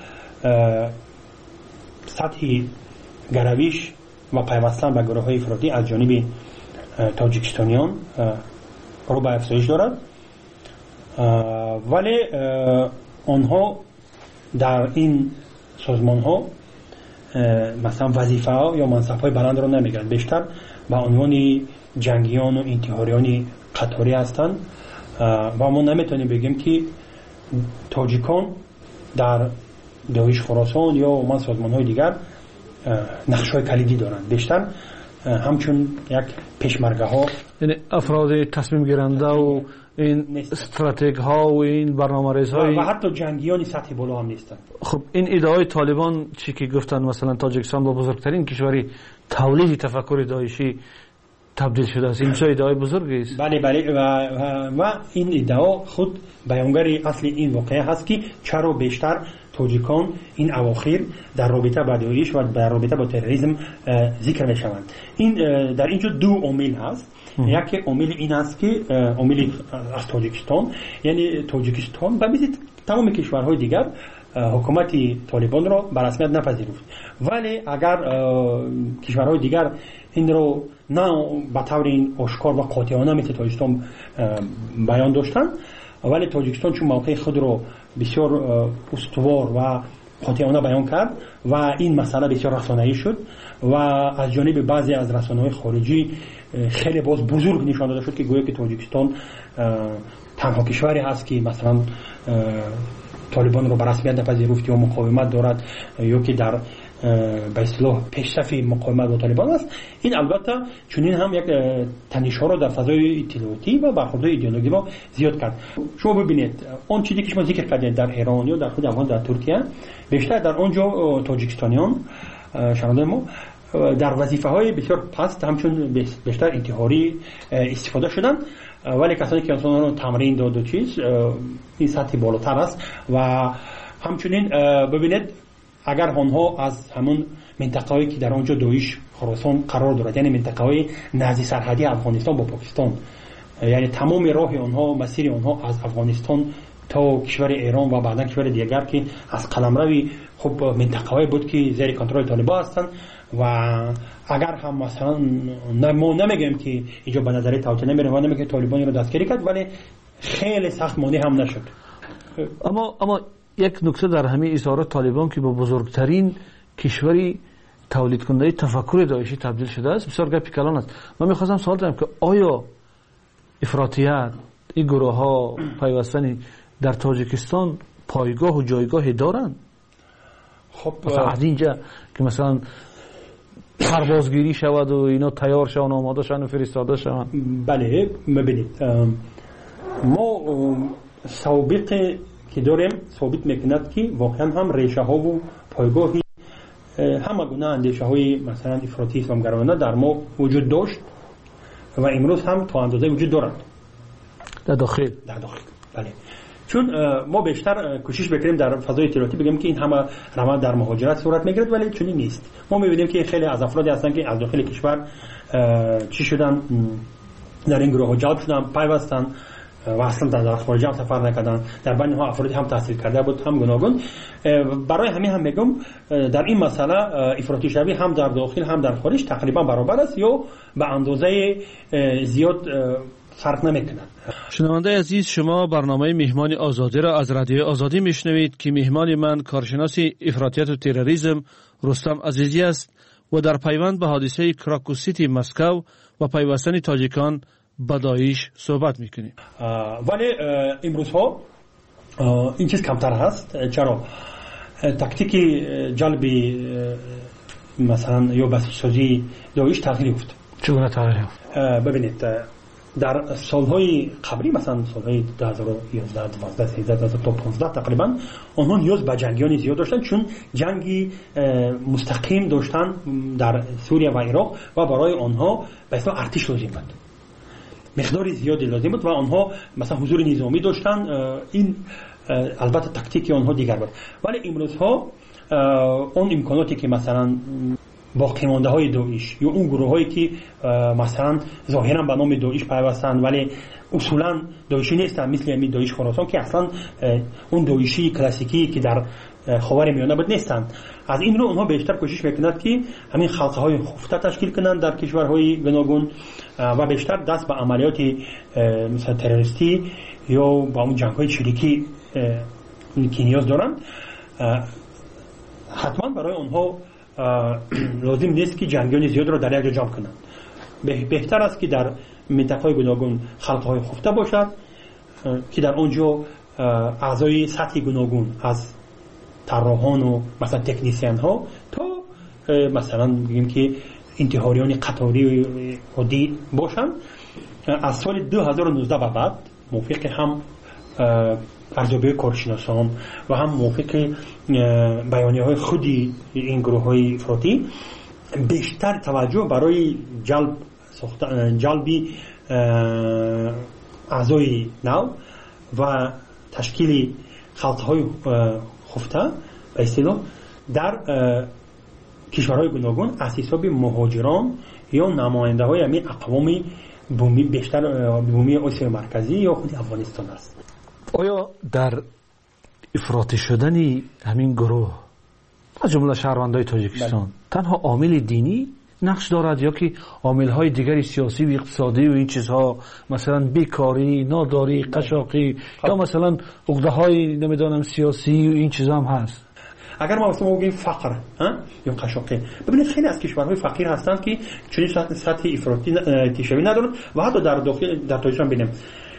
سطح گرویش و پیوستن به گروه های افراطی از جانب تاجیکستانیان رو به افزایش دارد، ولی آنها در این سازمان ها مثلا وظیفه ها یا منصب های بلند رو نمیگیرند، بیشتر به عنوان جنگیان و انتحاریان قطاری هستند و ما نمیتونیم بگیم که تاجیکان در داعش خراسان یا من سازمان های دیگر نقش های کلیدی دارند، بیشتر همچون یک پیشمرگه ها، یعنی افراد تصمیم گیرنده و این استراتژی ها و این برنامه‌ریز های و حتی جنگیان سطح بالا هم نیستند. خب این ادعای طالبان چی که گفتن مثلا تاجیکستان با بزرگترین کشوری تولید تفکر داعشی تبدیل شده است، این چه ادعای بزرگی است؟ بله و این ادعا خود بیانگر اصل این واقعه هست که چرا بیشتر تاجیکان این اواخر در رابطه با داعش و در رابطه با تروریسم ذکر میشوند. این در اینجا دو عامل هست. یکی عامل این است که عامل از تاجیکستان، یعنی تاجیکستان و مثل تمام کشورهای دیگر حکومت طالبان را به رسمیت نپذیرفت، ولی اگر کشورهای دیگر این رو نه به طور آشکار و قاطعانه مثل تاجیکستان بیان داشتن، ولی تاجیکستان چون موقع خود رو بسیار استوار و قاطعانه بیان کرد و این مسئله بسیار رسانه‌ای شد و از جانب بعضی از رسانه‌های خارجی خیلی باز بزرگ نشان داده شد که گویا که تاجیکستان تنها کشوری هست که مثلا طالبان رو به رسمیت نپذیرفت یا مقاومت دارد یا که در به اصطلاح پیشرفت مقاومت با طالبان است. این البته چنین هم یک تنش‌ها رو در فضای اطلاعاتی و برخوردهای ایدئولوژی ما زیاد کرد. شما ببینید اون چیزی که شما ذکر کردید در ایران یا در خود افغان در ترکیه، بیشتر در اونجا تاجیکستانیان شنونده ما در وظیفه‌های بسیار پست همچون بیشتر انتحاری استفاده شدن، ولی کسانی که اصلا رو تمرین داد و چیز این سطح بالاتر است و همچنین ببینید اگر آنها از همون منطقه‌ای که در آنجا داعش خراسان قرار دارد، یعنی منطقه‌های نزدیک سرحدی افغانستان با پاکستان، یعنی تمام راه آنها، مسیر آنها از افغانستان تا کشور ایران و بعدا کشور دیگر که از قلمروی خب منطقه‌ای بود که زیر کنترل طالبان هستند و اگر هم مثلا ما نمیگیم که اینجا به نظر توطئه نمیره و نمیگه طالبان رو دستگیری کرد، ولی خیلی سخت مانع هم نشد. اما یک نکته در همه اظهارات طالبان که با بزرگترین کشوری تولید کننده تفکر داعشی تبدیل شده است بسیار گپ کلان است. من می‌خواستم سوال کنم که آیا افراطیت این گروه ها پیوستن در تاجیکستان پایگاه و جایگاهی دارند؟ خب از اینجا که مثلا پروازگیری شود و اینا تیار شون آماده شون و فرستاده شون. بله ببینید ما سابقه که داریم ثابت میکند که واقعا هم ریشه ها و پایگاهی همه گونه اندیشه های مثلا افراطی اسلامگرایانه در ما وجود داشت و امروز هم تا اندازه وجود دارند در داخل. بله، چون ما بیشتر کوشش بکنیم در فضای اطلاعاتی بگیم که این همه روند در مهاجرت صورت میگیرد، ولی چنین نیست. ما میبینیم که خیلی از افرادی هستن که از داخل کشور چی شدن، در این گروه ها جلب شدن، پیوستن و اصلا در خارج هم سفر نکردن، در بین ها افرادی هم تحصیل کرده بود هم گوناگون. برای همین هم میگم در این مسئله افراطی شوی هم در داخل هم در خارج تقریبا برابر است یا به اندازه زیاد فرق نمیکنه. شنونده عزیز، شما برنامه مهمان آزادی را از رادیو آزادی میشنوید که مهمان من کارشناس افراطیت و تروریسم رستم عزیزی است و در پیوند به حادثه کراکو سیتی مسکو و پیوستن تاجیکان با داعش صحبت میکنیم. ولی امروز ها این چیز کمتر هست. چرا؟ تاکتیک جلبی مثلا یا بسیج‌سازی داعش تغییر یافت. چگونه تغییر یافت؟ ببینید در سالهای قبلی مثلا سالهای 2011 12 13 تا 15 تقریبا آنها نیاز به جنگیان زیاد داشتن، چون جنگی مستقیم داشتن در سوریه و عراق و برای آنها به اصطلاح ارتش لازم بود، مقدار زیادی لازم بود و آنها مثلا حضور نظامی داشتن. این البته تاکتیک آنها دیگر بود. ولی امروز ها اون امکاناتی که مثلا باقی مانده های داعش یا اون گروه هایی که مثلا ظاهرا به نام داعش پیوستند ولی اصولا داعشی نیستن، مثل همین داعش خراسان که اصلا اون داعشی کلاسیکی که در خاورمیانه بود نیستند، از این رو اونها بیشتر کوشش میکنند که همین خلقه های خفته تشکیل کنند در کشورهای گوناگون و بیشتر دست به عملیات مثلا تروریستی یا با اون جنگ های چریکی که نیاز دارند. حتما برای اونها لازم نیست که جنگیان زیاد را در یک جا جمع کنند. بهتر است که در منطقه گوناگون خلقه های خفته باشد که در آنجا اعضای سطح گوناگون از طراحان و مثلا تکنیسیان ها تا مثلا بگیم که انتحاریان قطاری عادی باشند. از سال 2019 به بعد موافق هم ارزیابی کارشناسان و هم موافق بیانیه های خودی این گروه های افراطی بیشتر توجه برای جلبی اعضای نو و تشکیل خلقه های خفته به اصطلاح در کشورهای گوناگون از حساب مهاجران یا نماینده های همین اقوام بومی بیشتر بومی آسیا مرکزی یا خود افغانستان است. آیا در افراطی شدن همین گروه از جمله شهروندان تاجیکستان تنها عامل دینی نقش دارد یا که عامل‌های دیگری سیاسی و اقتصادی و این چیزها، مثلا بیکاری، ناداری، قشاقی یا مثلا عقده‌های نمیدونم سیاسی و این چیزها هم هست؟ اگر ما مثلا بگیم فقر یا قشاقی، ببینید خیلی از کشورهای فقیر هستند که چنین سطح افراطی تشوی ندارند و حتی در داخل در تاجیکستان ببینیم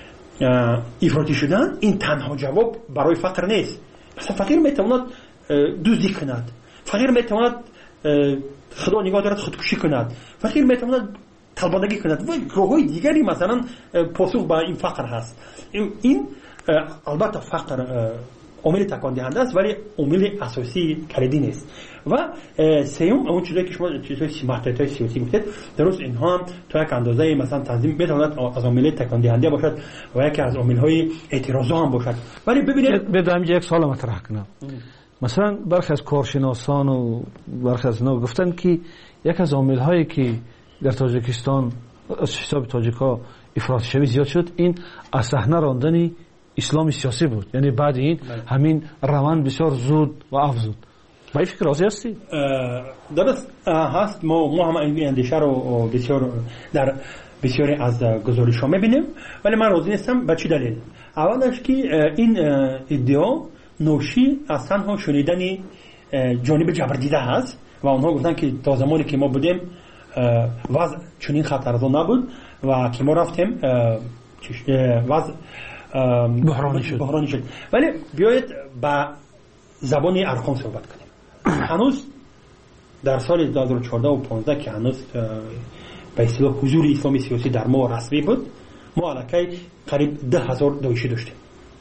افراطی شدن این تنها جواب برای فقر نیست. مثلا فقیر میتواند دزدی کند، فقیر میتواند خدا نگاه دارد خودکشی کند، فقیر میتواند طلبانگی کند و گروه‌های دیگری مثلا پاسخ به این فقر هست. این البته فقر عامل تکان دهنده است ولی عامل اساسی کلیدی نیست. و سوم اون چیزی که شما چیزهای محدودیت‌های سیاسی گفتید، درست اینها هم تا یک اندازه مثلا تنظیم میتواند از عامل تکان دهنده باشد و یکی از عامل‌های اعتراض هم باشد. ولی ببینید بدم یک سوال مطرح کنم. مثلا برخی از کارشناسان و برخی از اینا گفتن که یک از عامل‌هایی که در تاجیکستان از حساب تاجیک‌ها افراطی شوی زیاد شد این از صحنه راندن اسلام سیاسی بود، یعنی بعد این همین روند بسیار زود و افزود. با این فکر راضی هستی؟ درست هست. ما هم این اندیشه رو بسیار در بسیاری از گزارش‌ها می‌بینیم ولی من راضی نیستم. به چه دلیل؟ اولش که این ادعا ناشی از تنها شنیدن جانب جبردیده هست و آنها گفتن که تا زمانی که ما بودیم وضع چنین خطرناک نبود و که ما رفتیم وضع بحرانی شد. ولی بیایید با زبان ارقام صحبت کنیم. هنوز در سال 2014 و 15 که هنوز به اصطلاح حضور اسلامی سیاسی در ما رسمی بود، ما علاقه قریب 10,000 داعشی داشتیم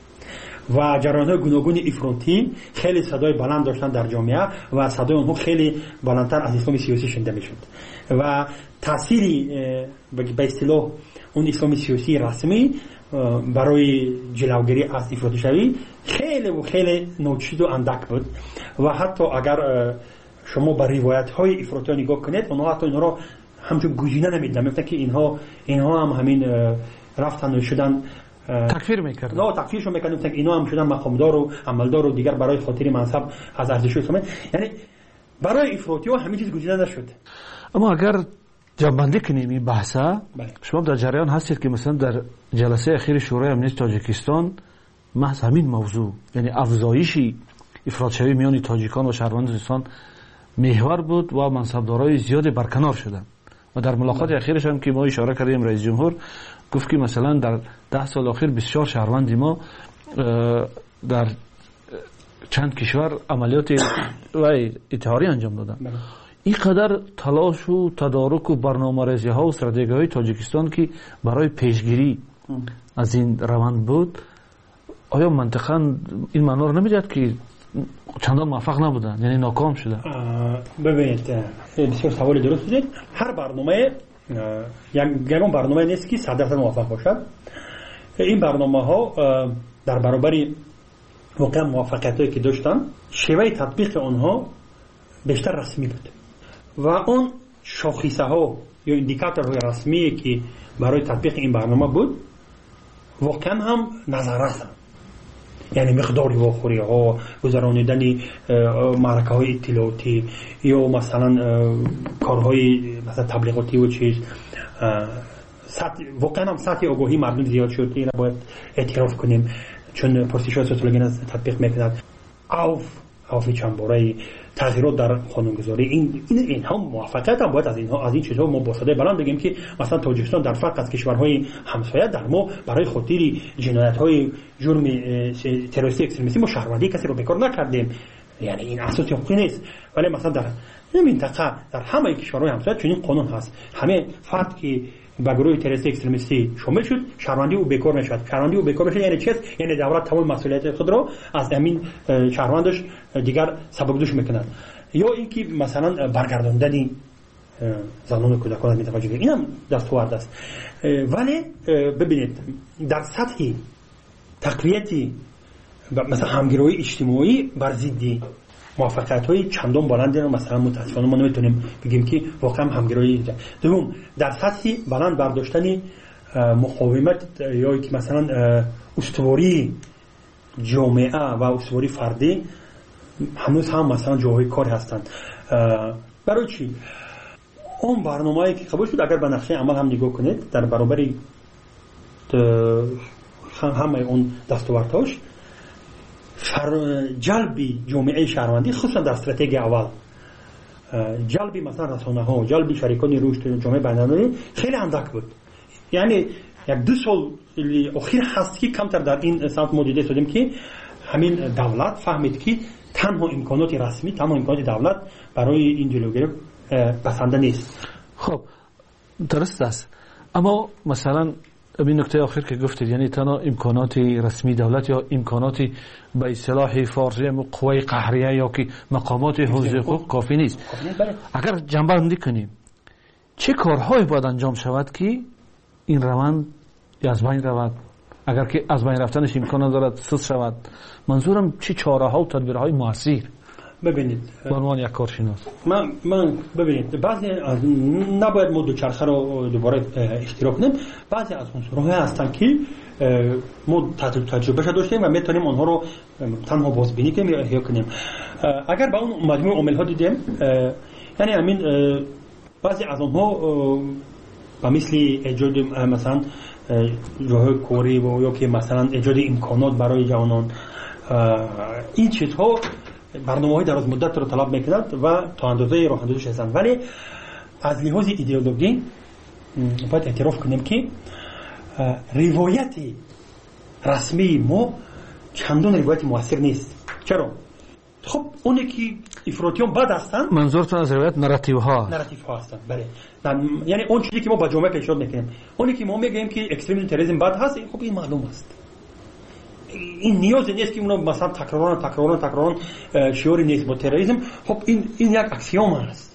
و جریان‌های گوناگون افراطی خیلی صدای بلند داشتن در جامعه و صدای اونها خیلی بلندتر از اسلام سیاسی شنیده میشد و تأثیری به اصطلاح اون اسلام سیاسی رسمی برای جلوگیری از افراطی شوی خیلی و خیلی ناچیز و اندک بود و حتی اگر شما به روایت‌های افراطی نگاه کنید اونها حتی اینها را همچون گزینه نمیدن، میگفتن که اینها هم همین رفتن و شدن تکفیر میکردن. نه تکفیرشون میکردیم که اینا هم شدن مقامدار و عملدار و دیگر برای خاطر منصب از ارزش اسلامی، یعنی برای افراطی ها همه چیز گزیده نشد. اما اگر جنبندی کنیم این بحثا، شما در جریان هستید که مثلا در جلسه اخیر شورای امنیت تاجیکستان محض همین موضوع، یعنی افزایش افراط‌شوی میان تاجیکان و شهروندان محور بود و منصبدارای زیادی برکنار شدند. و در ملاقات اخیرش هم که ما اشاره کردیم رئیس جمهور گفت که مثلا در 10 سال اخیر بسیار شهروندی ما در چند کشور عملیات و اطهاری انجام دادن. این قدر تلاش و تدارک و برنامه‌ریزی ها و استراتژی های تاجیکستان که برای پیشگیری از این روند بود، آیا منطقاً این معنا رو نمیداد که چندان موفق نبودن، یعنی ناکام شدن؟ ببینید بسیار سوال درست بودید. هر برنامه یگان برنامه نیست که 100% موفق باشد. این برنامه ها در برابر واقعا موفقیت هایی که داشتن، شیوه تطبیق آنها بیشتر رسمی بود و اون شاخصه ها یا ایندیکاتورهای رسمی که برای تطبیق این برنامه بود واقعا هم نظر یعنی مقداری واخوری ها، گذرانیدن معرکه های اطلاعاتی یا مثلا کارهای مثلا تبلیغاتی و چیز، واقعا هم سطح آگاهی مردم زیاد شد. این باید اعتراف کنیم، چون پرسش‌های سوسیولوژی تطبیق میکنند. اوف چندباره تغییرات در قانونگذاری، این هم موفقیت هم باید از این چیزها ما با صدای بلند بگیم که مثلا تاجیکستان در فرق از کشورهای همسایه در ما برای خاطر جنایت‌های جرم تروریستی اکستریمیستی ما شهروندی کسی رو بیکار نکردیم، یعنی این اساسی حقوقی نیست. ولی مثلا در این منطقه در همه کشورهای همسایه چنین قانون هست، همه فرد که با گروه تروریستی اکستریمیستی شامل شد شهروندی او بیکار میشد. شهروندی او بیکار میشد یعنی چیز، یعنی دولت تمام مسئولیت خود را از همین شهروندش دیگر سبکدوش میکنند. یا اینکه مثلا برگرداندن زنان و کودکان از منطقه جنوبی، این هم دستاورد است. ولی ببینید در سطح تقویت مثلا همگرایی اجتماعی بر ضد موفقیت‌های چندان بلند رو مثلا متأسفانه ما نمیتونیم بگیم که واقعا همگرایی. دوم در سطح بلند برداشتن مقاومت یا که مثلا استواری جامعه و استواری فردی هنوز هم مثلا جاهای کار هستند. برای چی؟ اون برنامه‌ای که قبول شد اگر به نقشه عمل هم نگاه کنید در برابر همه اون دستاوردهاش، جلبی جامعه شهروندی خصوصا در استراتژی اول، جلبی مثلا رسانه ها، جلبی شریکان رشد جامعه بین‌المللی خیلی اندک بود. یعنی یک 2 سال اخیر هست که کمتر در این سمت ما دیده شدیم که همین دولت فهمید که تنها امکانات رسمی، تنها امکانات دولت برای این جلوگیری بسنده نیست. خب درست است، اما مثلا این نکته آخر که گفتید، یعنی تنها امکانات رسمی دولت یا امکانات به اصطلاح فارسی قوه قهریه یا که مقامات حوزه حقوق کافی نیست. اگر جنبندی کنیم چه کارهایی باید انجام شود که این روند از بین رود؟ اگر که از بین رفتنش امکان دارد سست شود، منظورم چه چاره‌ها و تدبیرهای موثر؟ ببینید به عنوان یک کارشناس من ببینید بعضی از نباید ما دوچرخه رو دوباره اشتراک کنیم. بعضی از عنصرها هستن که ما تجربه داشتیم و میتونیم اونها رو تنها بازبینی کنیم یا احیا کنیم. اگر با اون مجموعه عامل‌ها دیدیم، یعنی همین بعضی از اونها با مثل ایجاد مثلا جاهای کاری و یا که مثلا ایجاد امکانات برای جوانان، این چیزها برنامه‌های دراز مدت رو طلب می‌کند و تا اندازه راه اندازش هستند. ولی از لحاظ ایدئولوژی باید اعتراف کنیم که روایت رسمی ما چندان روایت موثر نیست. چرا؟ خب اونی که افراطیان بد هستن، منظورتون از روایت نراتیو ها هستن. بله، یعنی اون چیزی که ما با جامعه پیشنهاد می‌کنیم، اونی که ما میگیم که اکستریمیسم تروریسم بد هست، خب این معلوم است. این نیازی نیست که اونو مثلا تکراران شعاری نیست با تروریسم. خب این یک اکسیوم است.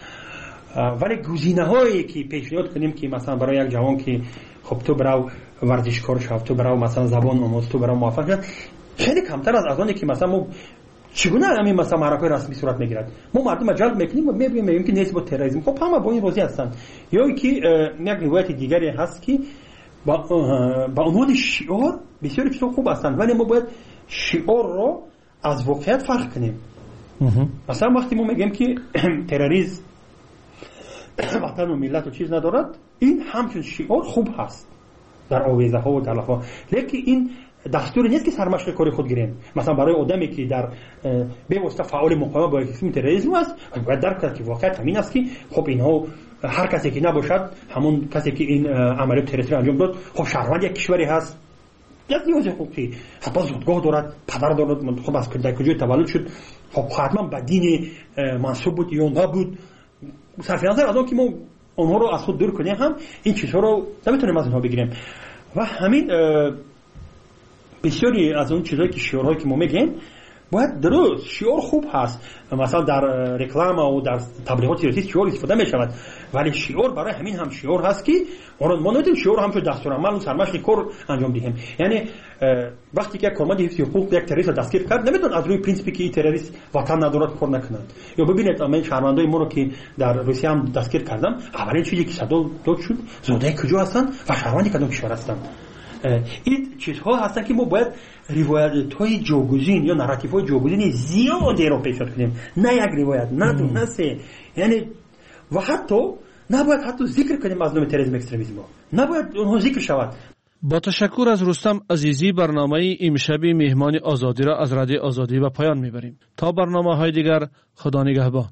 ولی گزینه‌هایی که پیشنهاد کنیم که مثلا برای یک جوان که خب تو برو ورزشکار شو، تو برو مثلا زبان آموز، تو برو موفق شو، خیلی کمتر از آنی که مثلا ما چگونه همین مثلا معرکه رسمی صورت میگیرد. ما مردم جلب میکنیم و میگیم که نیست با تروریسم. خب همه با این راضی هستن. یا که یک روایت دیگری هست که با عنوان شعار بسیار چیزا خوب هستند، ولی ما باید شعار رو از واقعیت فرق کنیم. مثلا وقتی ما میگیم که تروریسم وطن و ملت و چیز ندارد، این همچون شعار خوب هست در آویزه ها و دلف ها، لیکن این دستور نیست که سرمشق کاری خود گیریم. مثلا برای آدمی که در به واسطه فعال مقاومت با اسم تروریسم است، باید درک کرد که واقعیت همین است که خب اینها هر کسی که نباشد همون کسی که این عملیات تروریستی انجام داد خب شهروند یک کشوری هست، یک نیازی حقوقی، حتی زادگاه دارد، پدر دارد، خب از کجای تولد شد، خب حتما به دین منسوب بود یا نبود. صرف نظر از آن که ما اونها رو از خود دور کنیم، هم این چیزها رو نمیتونیم از اینها بگیریم. و همین بسیاری از اون چیزایی که شعارهایی که ما میگیم باید درست، شعار خوب هست، مثلا در رکلام و در تبلیغات سیاسی شعار استفاده میشود، ولی شعار برای همین هم شعار هست که ما نمیتونیم شعار هم چون دستورالعمل و سرمشق کار انجام دهیم. یعنی وقتی که یک کارمند حفظ حقوق یک تروریست دستگیر کرد، نمیتون از روی پرینسیپی که این تروریست وطن ندارد کار نکنند. یا ببینید من شهروندای ما رو که در روسیه هم دستگیر کردم، اولین چیزی که صدا داد شد زاده کجا هستند و شهروندی کدام کشور هستند. این چیزها هستن که ما باید روایت‌های جاگزین یا نراتیوهای جاگزین زیادی رو پیشنهاد کنیم، نه یک روایت، نه دو، نه سه. یعنی و حتی نباید ذکر کنیم از نوع تروریسم اکستریمیسم، نباید اونها ذکر شود. با تشکر از رستم عزیزی، برنامه امشب مهمان آزادی را از رادیو آزادی به پایان میبریم. تا برنامه‌های دیگر، خدا نگهبان.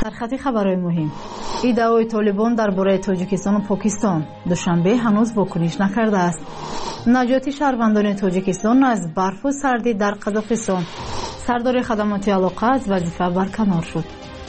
سرخط خبرهای مهم. ادعای طالبان درباره تاجیکستان و پاکستان دوشنبه هنوز واکنش نکرده است. نجات شهروندان تاجیکستان از برف و سردی در قزاقستان. سردار خدمات علاقه از وظیفه برکنار شد.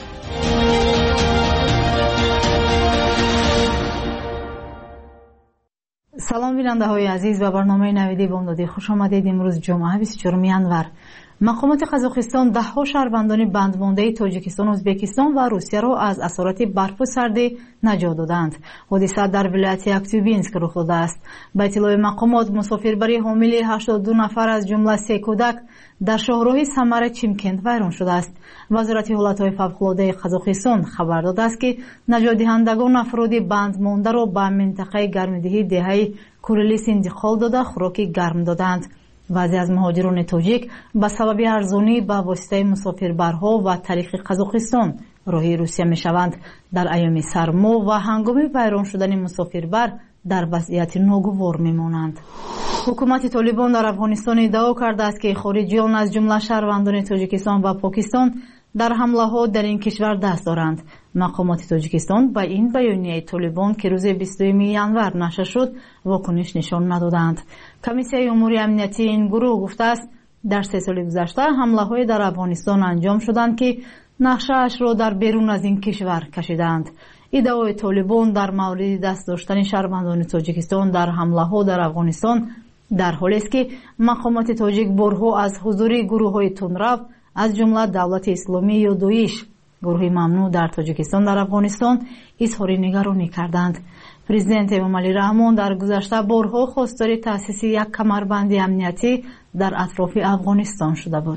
سلام بیننده های عزیز و برنامه نویدی بامدادی خوش آمدید. امروز جمعه 24 ینور مقامات قزاقستان دهها شهروندان بندمانده تاجیکستان، ازبکستان و روسیه را از اثرات برف و سردی نجات دادند. حادثه در ولایت اکتیوبینسک رخ داده است. به اطلاع مقامات مسافربری حامل 82 نفر از جمله 3 کودک در شاهراه سمر چیمکند ویران شده است. وزارت حالتهای فوق‌العاده قزاقستان خبر داده است که نجات دهندگان افراد بندمانده را به منطقه گرمدهی دهه کوریلیس انتقال داده خوراک گرم دادند. بعضی از مهاجران تاجیک به سبب ارزانی به واسطه مسافربرها و طریق قزاقستان راهی روسیه می شوند. در ایام سرما و هنگام ویران شدن مسافربر در وضعیت ناگوار می مانند. حکومت طالبان در افغانستان ادعا کرده است که خارجیان از جمله شهروندان تاجیکستان و پاکستان در حمله ها در این کشور دست دارند. مقامات تاجیکستان به این بیانیه طالبان که روز 22 ینور نشر شد واکنش نشان ندادند. کمیسیون امور امنیتی این گروه گفته است در 3 سال گذشته حمله های در افغانستان انجام شدند که نقشه اش را در بیرون از این کشور کشیدند. ادعای طالبان در مورد دست داشتن شهروندان تاجیکستان در حمله ها در افغانستان در حالی است که مقامات تاجیک بارها از حضور گروه های تندرو از جمله دولت اسلامی یا دویش، گروه ممنوع در تاجیکستان در افغانستان اظهار نگرانی کردند. پرزیدنت امامعلی رحمان در گذشته بارها خواستار تأسیس یک کمربند امنیتی در اطراف افغانستان شده بود.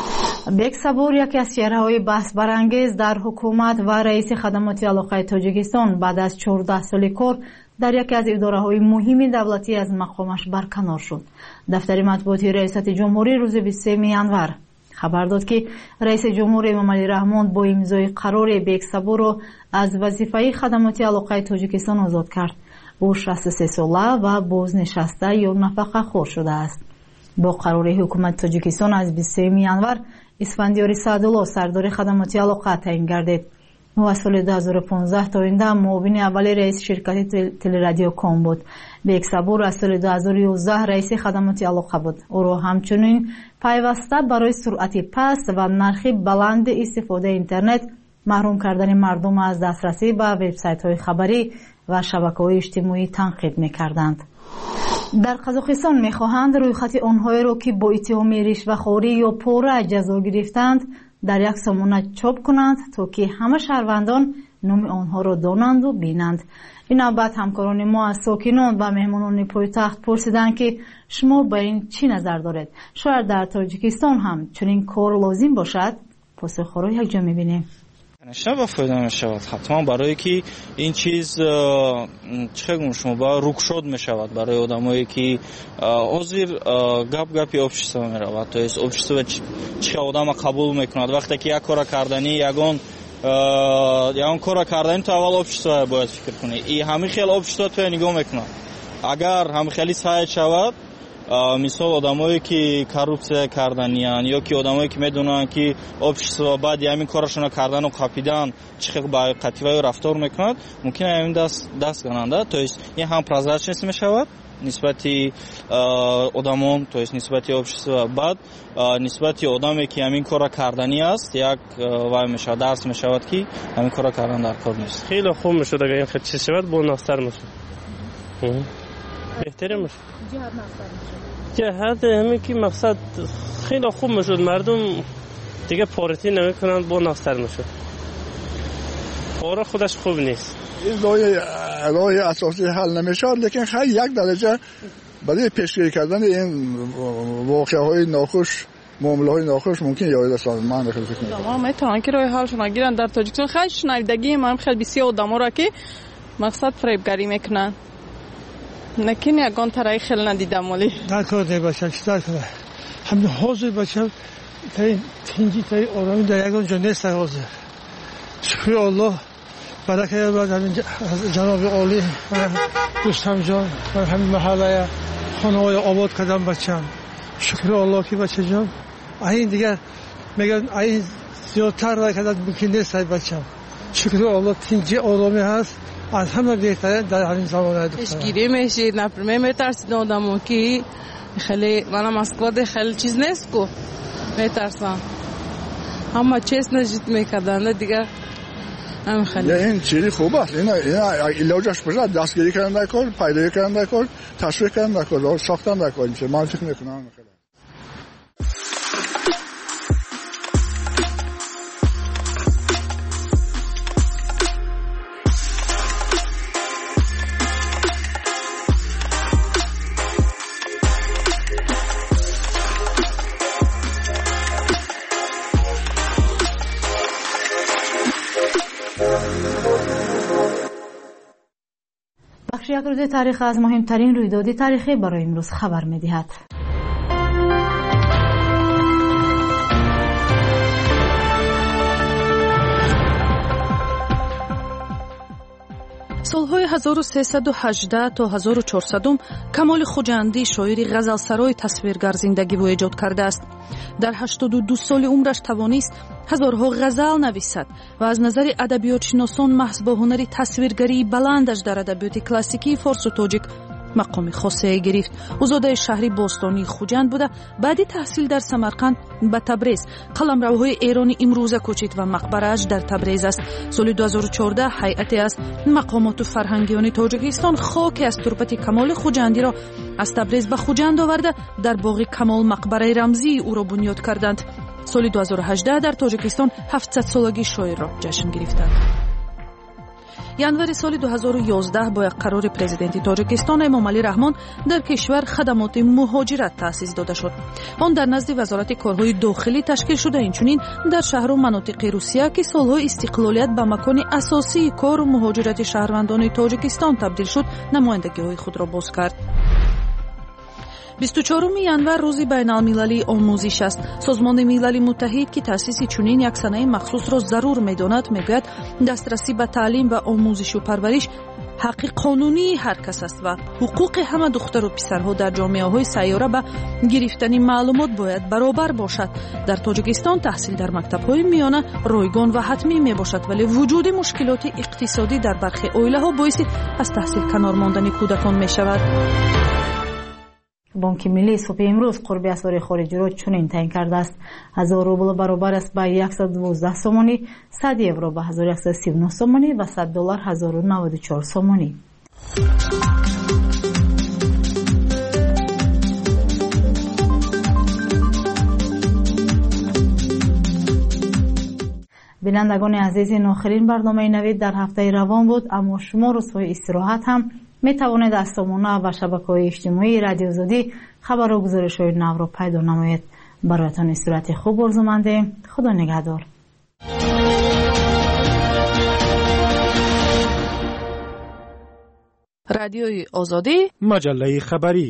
بیک صبور یکی از چهره‌های بحث برانگیز در حکومت و رئیس خدمات علاقه تاجیکستان بعد از 14 سال کار در یکی از اداره‌های مهم دولتی از مقامش برکنار شد. دفتر مطبوعاتی ریاست جمهوری روز 23 ینور خبر داد که رئیس جمهور امامعلی رحمان با امضای قرار بیک صبور را از وظیفه خدمات علاقه تاجیکستان آزاد کرد. او 63 ساله و بازنشسته یا نفقه خور شده است. با قرار حکومت تاجیکستان از 23 ینور اسفندیار سعدالله سردار خدمات علاقه تعیین گردید. او از سال 2015 تا آینده معاون اول رئیس شرکت تلرادیو کام بود. بیک صبور از سال 2011 رئیس خدمات علاقه بود. او را همچنین پیوسته برای سرعت پست و نرخ بلند استفاده اینترنت، محروم کردن مردم از دسترسی به وبسایت‌های خبری و شبکه‌های اجتماعی تنقید می‌کردند. در قزاقستان می‌خواهند رویخط آنهایی را که با اتهام رشوه‌خواری یا پوره جزا گرفتند در یک سامانه چاپ کنند تا که همه شهروندان نام آنها را دانند و بینند. این نوبت همکاران ما از ساکنان و مهمانان پایتخت پرسیدند که شما با این چی نظر دارید؟ شاید در تاجیکستان هم چنین کار لازم باشد؟ پاسخ را یک جا می‌بینیم. شما فایده می‌شود حتما برای که این چیز چگونه شما با رکشاد می‌شود برای آدمایی که حاضر گپی общество می‌رود. تو است общество چه آدم قبول می‌کند وقتی که یک کار کردنی یگان کار کردن تو اول общество باید فکر کنی. این همه خیلی общество تو نگاه می‌کند. اگر همه خیلی سعی شود مثال آدمایی که کارپسیا کردنیان یا که آدمایی که میدونن که общество بعد همین کارشون کردن و قاپیدن چقدر با قطعی رفتار میکنند ممکنه همین دست گننده تو است این هم پرزرچنس میشود نسبت آدمان تو است نسبت общество بعد نسبت آدمی که همین کار کردنی است یک وای میشه درس میشود که همین کار کردن در کار نیست. خیلی خوب میشه اگر این خیلی چیز شود با ناستر میشه بهتره میشه جهت همین که مقصد خیلی خوب میشد مردم دیگه پارتی نمیکنن با ناستر میشه پاره خودش خوب نیست راه اساسی حل نمیشد لیکن خیلی یک درجه برای پیشگیری کردن این واقعه های ناخوش معامله های ناخوش ممکن یاد رساند. من خیلی فکر میکنم تمام میتونن که راه حلشون گیرن. در تاجیکستان خیلی شنیدگی من خیلی بسیار آدما را که مقصد فریبگری میکنن نکن یگان ترای خیلی ندیدم ولی نکرده باشم چطور کنه همین حاضر باشم تا این تنجی تا این آرامی در یگان جا نیست حاضر. شکر الله برکه باید همین جناب عالی دوستم جان و همین محله خانه های آباد کردم بچم. شکر الله که بچه جان این دیگر میگن این زیادتر را کردن ممکن نیست بچم شکر الله تینجی آرامی هست از همه بهتره در همین زمان اشگیری میشید نپرمه میترسید آدمو که خیلی منم مسکواد خیلی چیز نیست کو میترسم اما چیز نجید میکردن دیگه هم خیلی این چیزی خوب است اینا علاجش بشه دستگیری کردن کار پیدا کردن کار تشویق کردن کار ساختن کار میشه من فکر میکنم یک روز تاریخ از مهمترین رویداد تاریخی برای امروز خبر می‌دهد. солҳои 1318 то 1400 камоли хуҷандӣ шоири ғазалсарои тасвиргар зиндагӣ ва эҷод кардааст. дар 82 соли умраш тавонист ҳазорҳо ғазал нависад ва аз назари адабиётшиносон маҳз бо ҳунари тасвиргарии баландаш дар адабиёти классикии форсу тоҷик мақоми хосае гирифт. ӯ зодаи шаҳри бостонии хуҷанд буда баъди таҳсил дар самарқанд ба табрез қаламравҳои эрони имрӯза кӯчид ва мақбарааш дар табрез аст. соли 2014 ҳайате аз мақомоту фарҳангиёни тоҷикистон хоки аз турпати камоли хуҷандиро аз табрез ба хуҷанд оварда дар боғи камол мақбараи рамзии ӯро бунёд карданд. соли 2018 дар тоҷикистон 700-солагии шоирро ҷашн гирифтанд. январи соли 2011 бо як қарори президенти тоҷикистон эмомалӣ раҳмон дар кишвар хадамоти муҳоҷират таъсис дода шуд. он дар назди вазорати корҳои дохилӣ ташкил шуда инчунин дар шаҳру манотиқи русия ки солҳои истиқлолият ба макони асосии кору муҳоҷирати шаҳрвандони тоҷикистон табдил шуд намояндагиҳои худро боз кард. 24 январ рӯзи байналмилалии омӯзиш аст. созмони милали муттаҳид ки таъсиси чунин як санаи махсусро зарур медонад мегӯяд дастрасӣ ба таълим ва омӯзишу парвариш ҳаққи қонунии ҳар кас аст ва ҳуқуқи ҳама духтару писарҳо дар ҷомеаҳои сайёра ба гирифтани маълумот бояд баробар бошад. дар тоҷикистон таҳсил дар мактабҳои миёна ройгон ва ҳатмӣ мебошад, вале вуҷуди мушкилоти иқтисодӣ дар бархи оилаҳо боиси аз таҳсил канор мондани кӯдакон мешавад. бонки миллии субҳи имрӯз қурби асъори хориҷиро чунин таъин кардааст. 1000 рубл баробар аст ба 112 сомонӣ, 100 евро ба 1139 сомонӣ ва $100 1094 сомонӣ. бинандагони азиз, ин охирин барномаи навид дар ҳафтаи равон буд, аммо шумо рӯзҳои истироҳат ҳам метавонед аз сомона ва шабакаҳои иҷтимоии радио озодӣ хабару гузоришҳои навро пайдо намоед. бароятон истироҳати хуб орзумандем. худо нигаҳдор. радиои озодӣ, маҷаллаи хабарӣ.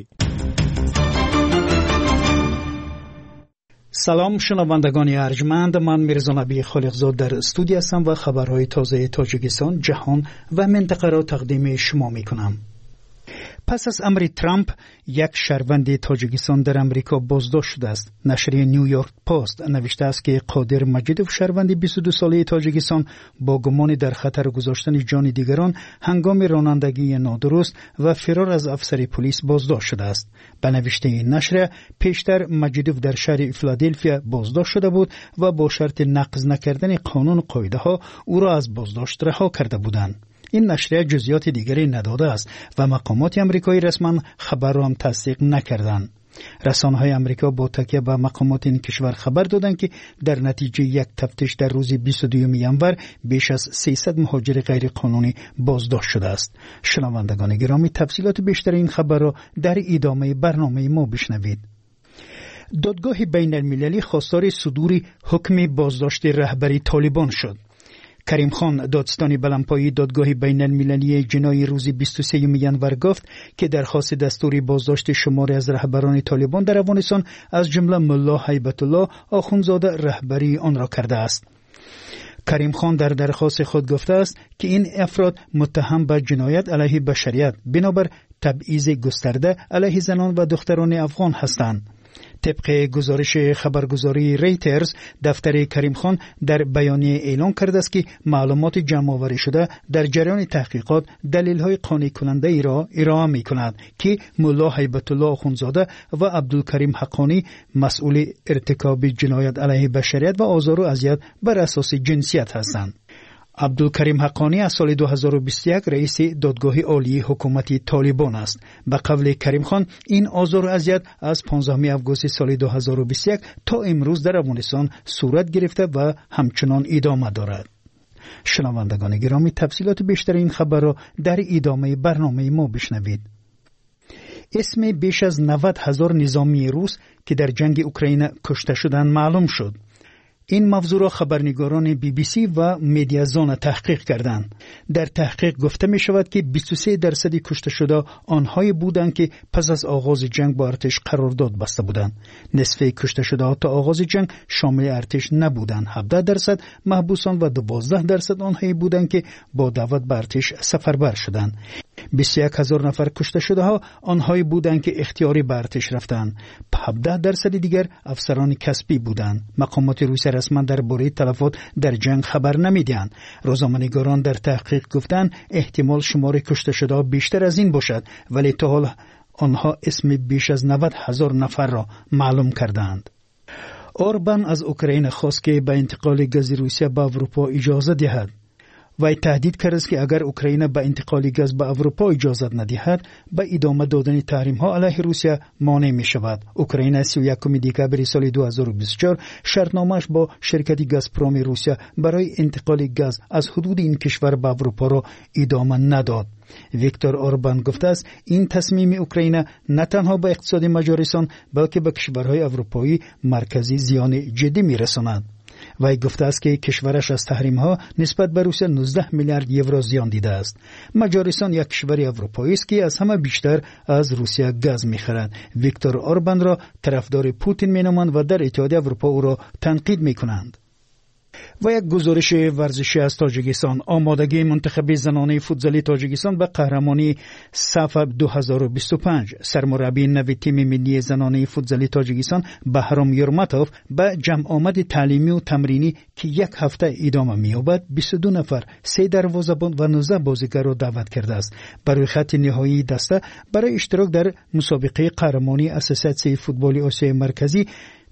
салом шунавандагони арҷманд, ман мирзонабии холиқзод дар студия ҳастам ва хабарҳои тозаи тоҷикистон, ҷаҳон ва минтақаро тақдими шумо мекунам. پس از امر ترامپ یک شهروند تاجیکستان در امریکا بازداشت شده است. نشریه نیویورک پست نوشته است که قادر مجیدوف شهروند 22 ساله تاجیکستان با گمان در خطر گذاشتن جان دیگران هنگام رانندگی نادرست و فرار از افسر پلیس بازداشت شده است. به نوشته این نشریه پیشتر مجیدوف در شهر فیلادلفیا بازداشت شده بود و با شرط نقض نکردن قانون و قاعده ها او را از بازداشت رها کرده بودند. این نشریه جزئیات دیگری نداده است و مقامات آمریکایی رسما خبر را هم تصدیق نکردند. رسانه‌های آمریکا با تکیه به مقامات این کشور خبر دادند که در نتیجه یک تفتیش در روز 22 ینور بیش از 300 مهاجر غیر قانونی بازداشت شده است. شنوندگان گرامی، تفصیلات بیشتر این خبر را در ادامه برنامه ما بشنوید. دادگاه بین المللی خواستار صدور حکم بازداشت رهبری طالبان شد. کریم خان، دادستان بلندپایی دادگاه بین المللی جنایی روز 23 ینور گفت که درخواست دستور بازداشت شماری از رهبران طالبان در افغانستان از جمله ملا هیبت الله آخوندزاده رهبری آن را کرده است. کریم خان در درخواست خود گفته است که این افراد متهم به جنایت علیه بشریت بنابر تبعیض گسترده علیه زنان و دختران افغان هستند. طبق گزارش خبرگزاری ریترز، دفتر کریم خان در بیانیه اعلام کرده است که معلومات جمع آوری شده در جریان تحقیقات دلیل‌های قانع کننده ای را ارائه می‌کند که ملا هیبت الله آخوندزاده و عبدالکریم حقانی مسئول ارتکاب جنایت علیه بشریت و آزار و اذیت بر اساس جنسیت هستند. عبدالکریم حقانی از سال 2021 رئیس دادگاه عالی حکومت طالبان است. به قول کریم خان این آزار و اذیت از 15 آگوست سال 2021 تا امروز در افغانستان صورت گرفته و همچنان ادامه دارد. شنوندگان گرامی، تفصیلات بیشتر این خبر را در ادامه برنامه ما بشنوید. اسم بیش از 90,000 نظامی روس که در جنگ اوکراین کشته شدند معلوم شد. این موضوع را خبرنگاران BBC و مدیازون تحقیق کردند. در تحقیق گفته می شود که 23% کشته شده آنهایی بودند که پس از آغاز جنگ با ارتش قرارداد بسته بودند. نصف کشته شده تا آغاز جنگ شامل ارتش نبودند. 17% محبوسان و 12% آنهایی بودند که با دعوت به ارتش سفربر شدند. 21,000 نفر کشته شده ها آنهایی بودند که اختیاری به ارتش رفتند. 17% دیگر افسران کسبی بودند. مقامات روسیه رسما درباره تلفات در جنگ خبر نمیدهند. روزنامه‌نگاران در تحقیق گفتند احتمال شمار کشته شده بیشتر از این باشد، ولی تا حال آنها اسم بیش از 90,000 نفر را معلوم کردند. اوربان از اوکراین خواست که به انتقال گاز روسیه به اروپا اجازه دهد. وی تهدید کرد که اگر اوکراین به انتقال گاز به اروپا اجازه ندهد به ادامه دادن تحریم ها علیه روسیه مانع می شود. اوکراین 31 دکامبر سال 2024 شرطنامه‌اش با شرکت گازپروم روسیه برای انتقال گاز از حدود این کشور به اروپا را ادامه نداد. ویکتور اوربان گفته است این تصمیم اوکراین نه تنها به اقتصاد مجارستان بلکه به کشورهای اروپایی مرکزی زیان جدی می رساند. وی گفته است که کشورش از تحریم ها نسبت به روسیه 19 میلیارد یورو زیان دیده است. مجارستان یک کشور اروپایی است که از همه بیشتر از روسیه گاز می‌خرد. ویکتور اوربان را طرفدار پوتین می‌نامند و در اتحادیه اروپا او را تنقید می‌کنند. و یک گزارش ورزشی از تاجیکستان. آمادگی منتخب زنانه فوتبال تاجیکستان به قهرمانی صف 2025. سرمربی نوی تیم ملی زنانه فوتبال تاجیکستان بهرام یورماتوف به جمع آمد تعلیمی و تمرینی که یک هفته ادامه می‌یابد 22 نفر، 3 دروازه‌بان و 19 بازیگر را دعوت کرده است. برای خط نهایی دسته برای اشتراک در مسابقه قهرمانی اساسیاسیون فوتبال آسیای مرکزی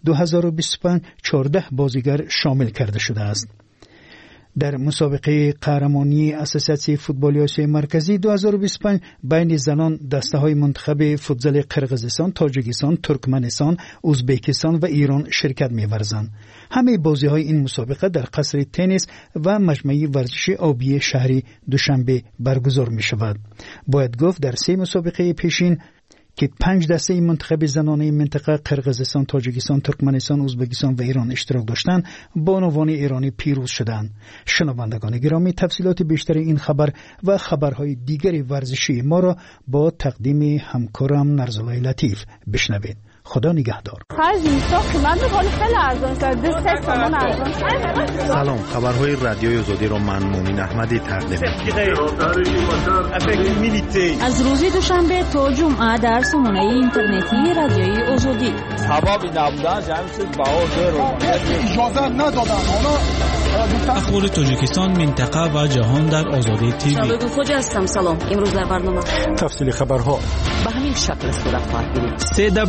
2025 14 بازیگر شامل کرده شده است. در مسابقه قهرمانی اساسیاسیون فوتبال آسیای مرکزی 2025 بین زنان دسته‌های منتخب فوتبال قرقیزستان، تاجیکستان، ترکمنستان، ازبکستان و ایران شرکت می‌ورزند. همه بازی‌های این مسابقه در قصر تنیس و مجمع ورزشی آبی شهری دوشنبه برگزار می‌شود. باید گفت در 3 مسابقه پیشین که 5 دسته منتخب زنانه منطقه قرقیزستان، تاجیکستان، ترکمنستان، ازبکستان و ایران اشتراک داشتند، بانوان ایرانی پیروز شدند. شنوندگان گرامی، تفصیلات بیشتر این خبر و خبرهای دیگر ورزشی ما را با تقدیم همکارم نرزالای لطیف بشنوید. خدا نگهدار. سلام، خبرهای رادیوی آزادی را من مومن احمدی تقدیم می‌کنم. از روز دوشنبه تا جمعه در سامانه اینترنتی رادیوی آزادی. سبب نبودن جمعیت باور اجازه ندادن. اخبار تاجیکستان، منطقه و جهان در آزادی تیوی. شباب خوش هستم. سلام. امروز در برنامه تفصیل خبرها به همین شکل صورت خواهد گرفت.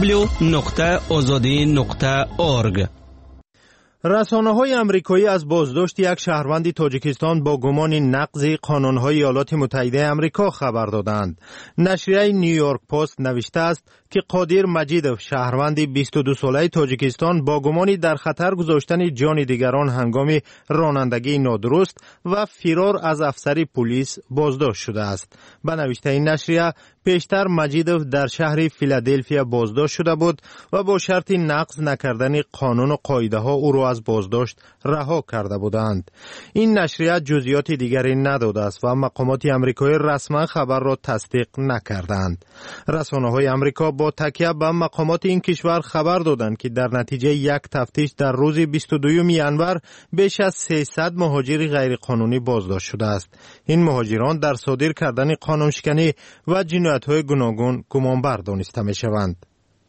www.azadi.org. رسانه‌های آمریکایی از بازداشت یک شهروند تاجیکستان با گمان نقض قانون‌های ایالات متحده آمریکا خبر دادند. نشریه نیویورک پست نوشته است که قادر مجیدوف، شهروند 22 ساله تاجیکستان، با گمان در خطر گذاشتن جان دیگران هنگام رانندگی نادرست و فرار از افسر پلیس بازداشت شده است. به نوشته این نشریه، پیشتر مجیدوف در شهر فیلادلفیا بازداشت شده بود و با شرط نقض نکردن قانون و قاعده ها او را از بازداشت رها کرده بودند. این نشریه جزئیات دیگری نداده است و مقامات آمریکایی رسما خبر را تصدیق نکردند. رسانه‌های آمریکا با تکیه به مقامات این کشور خبر دادند که در نتیجه یک تفتیش در روز 22 ژانویه بیش از 300 مهاجر غیرقانونی بازداشت شده است. این مهاجران در صادر کردن قانونشکنی و جنایت‌های گوناگون گمانبر دانسته می‌شوند.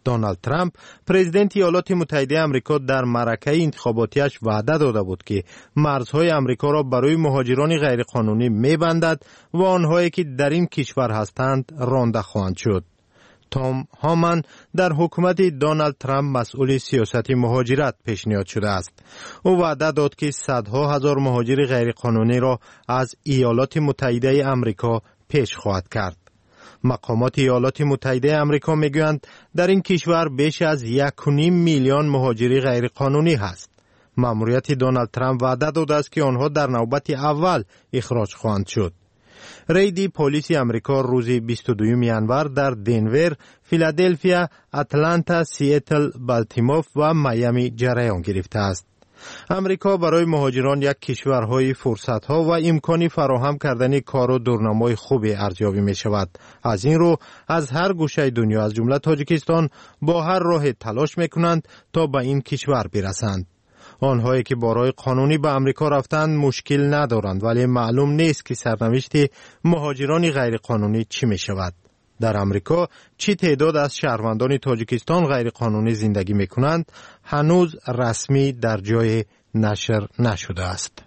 دونالد ترامپ پرزیدنت ایالات متحده آمریکا در معرکه انتخاباتیش وعده داده بود که مرزهای آمریکا را برای مهاجران غیرقانونی می‌بندد و آنهایی که در این کشور هستند رانده خواهند شد. توم هامان در حکومت دونالد ترامپ مسئول سیاست مهاجرت پیشنهاد شده است. او وعده داد که صدها هزار مهاجر غیرقانونی را از ایالات متحده آمریکا پیش خواهد کرد. مقامات ایالات متحده آمریکا میگویند در این کشور بیش از 1.5 میلیون مهاجر غیرقانونی هست. مأموریت دونالد ترامپ وعده داده است که آنها در نوبت اول اخراج خواهند شد. رید پلیس آمریکا روز 22 ینور در دنور، فیلادلفیا، اتلانتا، سیاتل، بالتیمور و میامی جریان گرفته است. آمریکا برای مهاجران یک کشورهای فرصت‌ها و امکانی فراهم کردن کار و دورنمای خوبی ارزیابی می شود. از این رو از هر گوشه دنیا از جمله تاجیکستان با هر راه تلاش می کنند تا به این کشور برسند. آنهایی که با راه قانونی به آمریکا رفتند مشکل ندارند، ولی معلوم نیست که سرنوشت مهاجران غیرقانونی چی می شود. در آمریکا چی تعداد از شهروندان تاجیکستان غیرقانونی زندگی می کنند هنوز رسمی در جای نشر نشده است.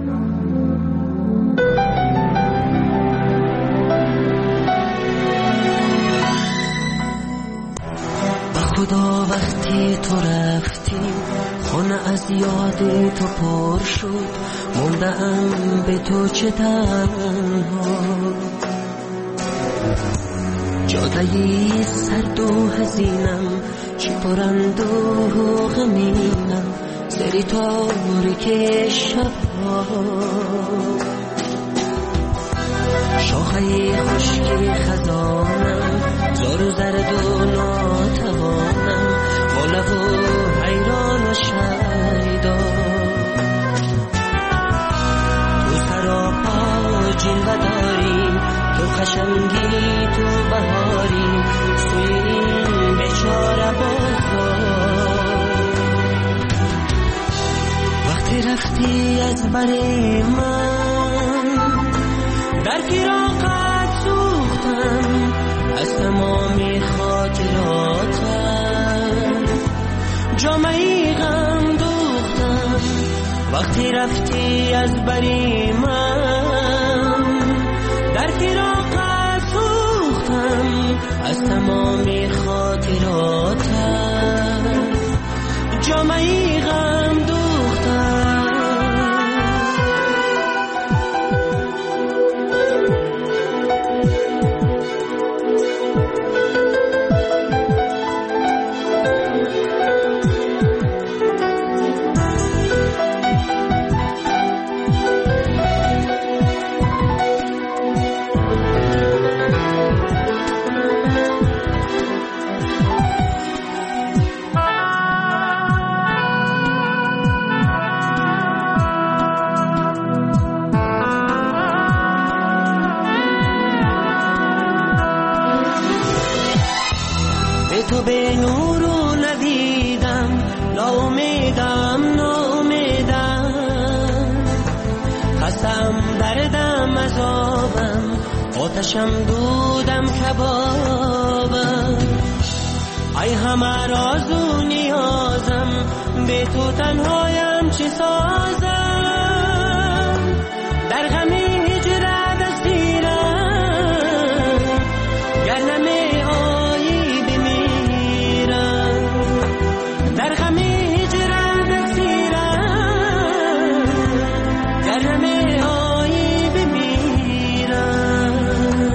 خدا وقتی تو رفتی خانه از یاد تو پر شد، موندم به تو چه تنها، جادهی سرد و حزینم چی پرند و غمینم، سری تاریک شبها، شاخه خشک خزانم زار و زرد و ناتوانم، بالا و حیران و شیدا، تو سراپا جلوه داری، تو خشمگی تو بهاری، سوی این بیچاره بازار، وقتی رفتی از بر من در فراقت سوختم، از تمام خاطراتم جامعی غم دوختم، وقتی رفتی از بر من در فراقت سوختم، از تمام خاطراتم جامعی غم دوختم. تو به نور رو ندیدم، ناامیدم خستم دردم عذابم، آتشم دودم کبابم، ای همه راز و نیازم، به تو تنهایم چی سازم، در غم هجرت اسیرم، گر نمی در غم هجرت اسیرم، گر نمی آیی بمیرم.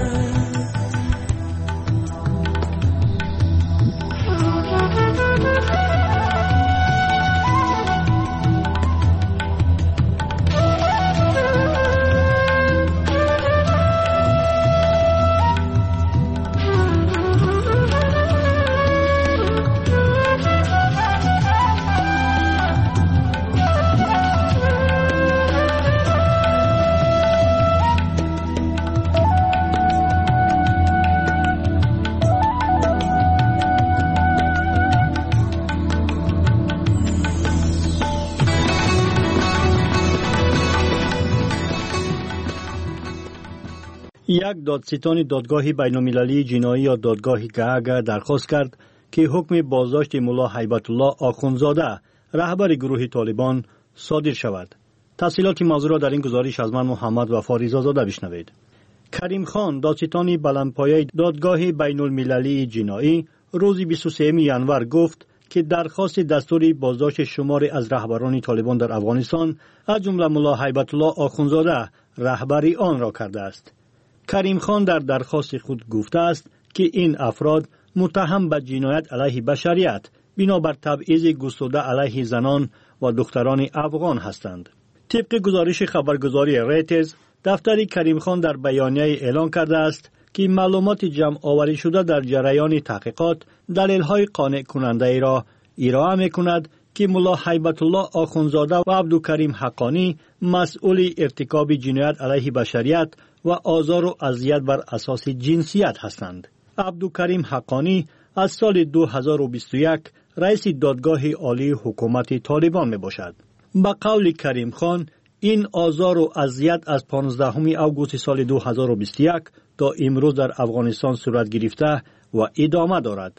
یک دادستان دادگاه بین‌المللی جنایی یا دادگاه گهاگ درخواست کرد که حکم بازداشت ملا هیبت الله آخوندزاده رهبر گروه طالبان صادر شود. تفصیلات موضوع را در این گزارش از من محمد وفا رضازاده بشنوید. کریم خان دادستان بلندپایه دادگاه بین المللی جنایی روز 23 ینور گفت که درخواست دستور بازداشت شماری از رهبران طالبان در افغانستان از جمله ملا هیبت الله آخوندزاده رهبری آن را کرده است. کریم خان در درخواست خود گفته است که این افراد متهم به جنایت علیه بشریت بنابر تبعیض گسترده علیه زنان و دختران افغان هستند. طبق گزارش خبرگزاری ریترز، دفتر کریم خان در بیانیه اعلان کرده است که معلومات جمع آوری شده در جریان تحقیقات دلیل‌های قانع کننده ای را ارائه می‌کند که ملا هیبت الله آخوندزاده و عبدالکریم حقانی مسئول ارتکاب جنایت علیه بشریت و آزار و اذیت بر اساس جنسیت هستند. عبدالکریم حقانی از سال 2021 رئیس دادگاه عالی حکومت طالبان می باشد. به قول کریم خان، این آزار و اذیت از 15 اوگوست سال 2021 تا امروز در افغانستان صورت گرفته و ادامه دارد.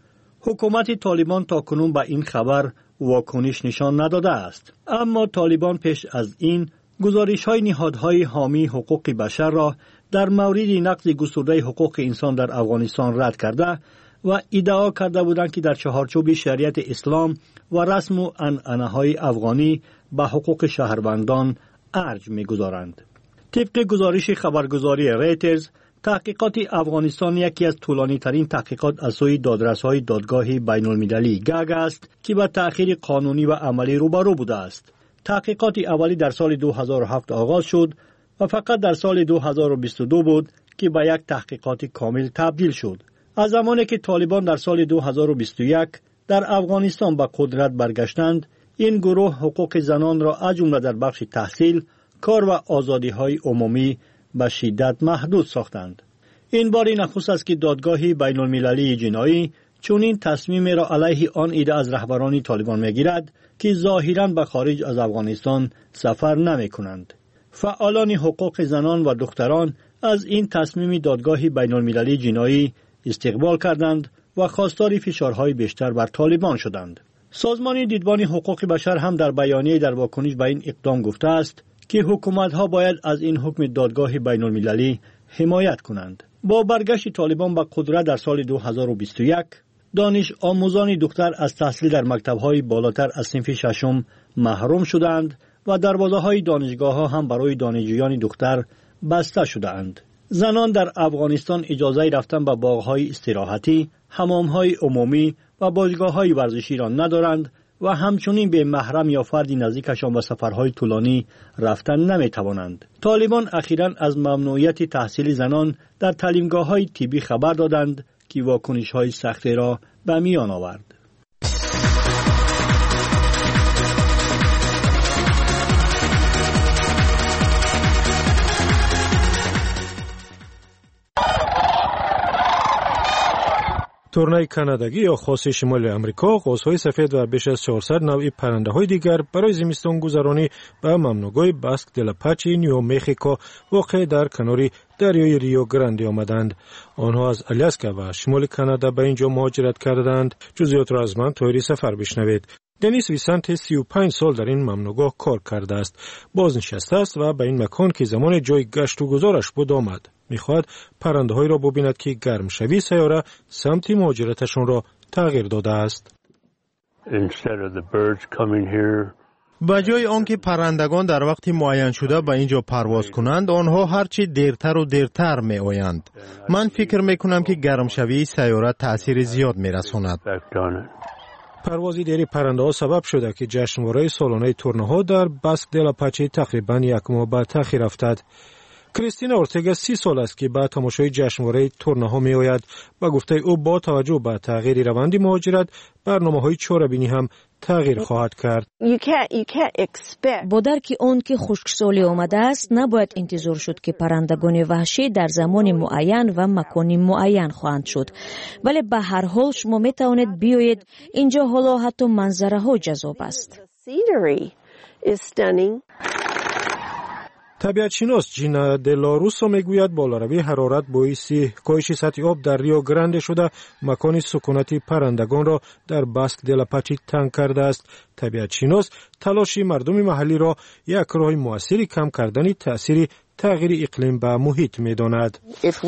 حکومت طالبان تا کنون به این خبر واکنش نشان نداده است. اما طالبان پیش از این گزارش‌های نهادهای حامی حقوق بشر را در مورد نقض گسترده حقوق انسان در افغانستان رد کرده و ادعا کرده بودند که در چهارچوب شریعت اسلام و رسم و عنعنه‌های افغانی به حقوق شهروندان ارج می‌گذارند. طبق گزارش خبرگزاری ریترز، تحقیقات افغانستان یکی از طولانی‌ترین تحقیقات از سوی دادرس‌های دادگاه بین المللی گاگ است که به تأخیر قانونی و عملی روبرو بوده است. تحقیقات اولی در سال 2007 آغاز شد و فقط در سال 2022 بود که به یک تحقیقات کامل تبدیل شد. از زمانی که طالبان در سال 2021 در افغانستان به قدرت برگشتند، این گروه حقوق زنان را از جمله در بخش تحصیل، کار و آزادی‌های عمومی به شدت محدود ساختند. این بار نخست است که دادگاه بین المللی جنایی چنین تصمیم را علیه آن عده از رهبران طالبان می‌گیرد که ظاهراً به خارج از افغانستان سفر نمی‌کنند. فعالان حقوق زنان و دختران از این تصمیم دادگاه بین المللی جنایی استقبال کردند و خواستار فشارهای بیشتر بر طالبان شدند. سازمان دیدبان حقوق بشر هم در بیانیه در واکنش به این اقدام گفته است که حکومت‌ها باید از این حکم دادگاه بین المللی حمایت کنند. با برگشت طالبان به قدرت در سال 2021، دانش آموزان دختر از تحصیل در مکتب‌های بالاتر از صنف ششم محروم شدند و دروازه‌های دانشگاه‌ها هم برای دانشجویان دختر بسته شدند. زنان در افغانستان اجازه رفتن به باغ‌های استراحتی، حمام‌های عمومی و باشگاه‌های ورزشی را ندارند و همچنین به محرم یا فردی نزدیکشان به سفرهای طولانی رفتن نمی‌توانند. طالبان اخیراً از ممنوعیت تحصیل زنان در تعلیمگاه‌های طبی خبر دادند که واکنش‌های سختی را به میان آورد. تورنای کانادایی یا خاص شمال امریکا قوس‌های سفید و بیش از 400 نوع پرنده‌های دیگر برای زمستان گذرانی به ممنوعگاه باسک دل پاچی نیو مکزیکو واقع در کنار دریای ریو گرانده آمدند. آنها از آلاسکا و شمال کانادا به اینجا مهاجرت کردند. جزئیات را از من طوری سفر بشنوید. دنیس ویسانت 35 سال در این ممنوعگاه کار کرده است. بازنشسته است و به این مکان که زمان جای گشت و گذارش بود آمد. می‌خواهد پرنده‌هایی را ببیند که گرم شوی سیاره سمت مهاجرتشان را تغییر داده است. به جای آنکه پرندگان در وقت معین شده به اینجا پرواز کنند، آنها هرچی دیرتر و دیرتر می آیند. من فکر می کنم که گرم شوی سیاره تأثیر زیاد می رساند. پروازی دیر پرنده ها سبب شده که جشنواره سالانه تورنه‌ها در باسک دل پاچی تقریباً یک ماه به تأخیر افتاد. کریستینا اورتگا 30 سال است که به تماشای جشنواره تورنه‌ها می آید و گفته او با توجه به تغییر روند مهاجرت برنامه‌های چاره‌بینی هم تغییر خواهد کرد. با درک آن که خشکسالی آمده است نباید انتظار شد که پرندگان وحشی در زمان معین و مکان معین خواهند شد، ولی به هر حال شما می توانید بیایید اینجا. حالا حتی منظره ها جذاب است. طبیعتشناس جینا دلاروسو میگوید بالاروی حرارت باعث کاهش سطح آب در ریو گرانده شده مکان سکونت پرندگان را در باسک دل پاچیک تنگ کرده است. طبیعتشناس تلاش مردم محلی را یک راه موثر کم کردن تأثیر تغییر اقلیم به محیط می‌داند.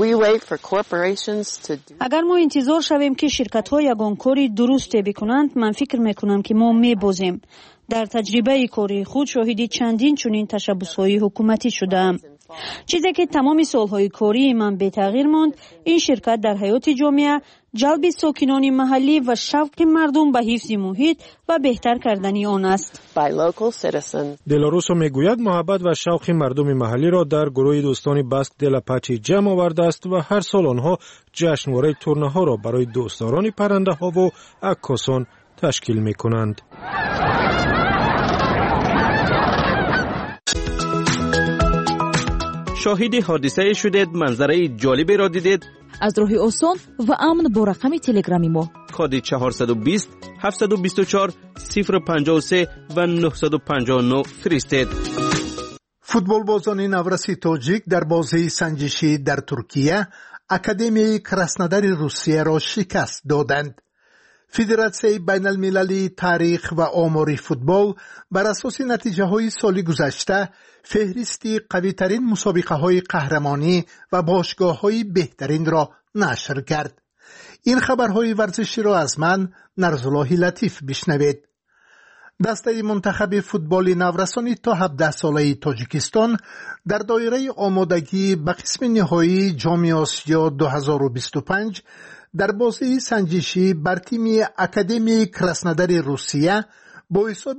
اگر ما انتظار شویم که شرکت‌ها یگان کاری درست بکنند، من فکر می‌کنم که ما می‌بازیم. در تجربه کاری خود شاهدی چندین چنین تشبس‌های حکومتی شدم. چیزی که تمام سالهای کاری من به تغییر ماند، این شرکت در حیات جامعه جلب ساکنان محلی و شوق مردم به حفظ محیط و بهتر کردن آن است. دلاروسو میگوید محبت و شوق مردم محلی را در گروه دوستان باسک دل پاچی جمع آورده است و هر سال آنها جشنواره تورنه ها را برای دوستداران پرنده ها و عکاسان تشکیل میکنند. شاهد حادثه شدید، منظره جالبی را دیدید؟ از راه آسان و امن با رقم تلگرامی ما کد 420 724 053 و 959 فرستید. فوتبال بازان نورسی تاجیک در بازی سنجشی در ترکیه اکادمی کراسنودار روسیه را شکست دادند. فدراسیون بین المللی تاریخ و آماری فوتبال بر اساس نتیجه های سال گذشته فهرستی قوی ترین مسابقه های قهرمانی و باشگاه های بهترین را نشر کرد. این خبرهای ورزشی را از من نرزالله لطیف بشنوید. دسته منتخب فوتبال نورسانی تا 17 ساله تاجیکستان در دایره آمادگی به قسم نهایی جام آسیا 2025 در بازی سنجشی بر تیم اکادمی کراسنودار روسیه با حساب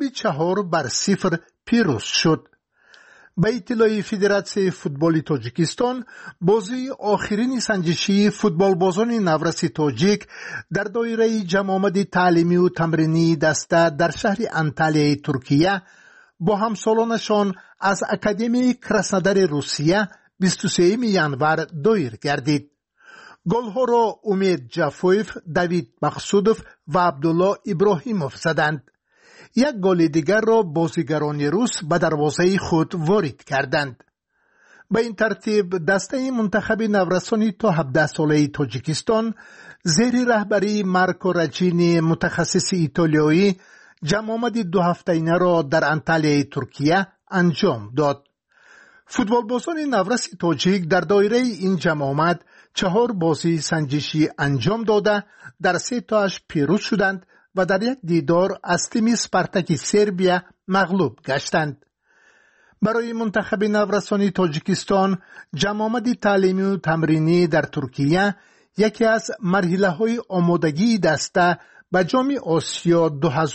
4-0 پیروز شد. به اطلاع فدراسیون فوتبال تاجیکستان، بازی آخرین سنجشی فوتبال بازان نورسی تاجیک در دایره جمع آمد تعلیمی و تمرینی دسته در شهر انتالیای ترکیه با همسالانشان از اکادمی کراسنودار روسیه 23 ینور دایر گردید. گل‌ها را امید جافویف، دوید مقصودوف و عبدالله ابراهیموف زدند. یک گل دیگر را بازیگران روس به دروازه خود وارد کردند. به این ترتیب دسته منتخب نورسانی تا 17 ساله تاجیکستان زیر رهبری مارکو راجینی متخصص ایتالیایی جمع آمد 2 هفته‌ینه را در انتالیای ترکیه انجام داد. فوتبال بازان نورس تاجیک در دایره این جمع آمد 4 بازی سنجشی انجام داده در 3 تاش پیروز شدند و در یک دیدار از تیم اسپارتاک سربیا مغلوب گشتند. برای منتخب نورسانی تاجیکستان جمع آمد تعلیمی و تمرینی در ترکیه یکی از مرحله‌های آمادگی دسته به جام آسیا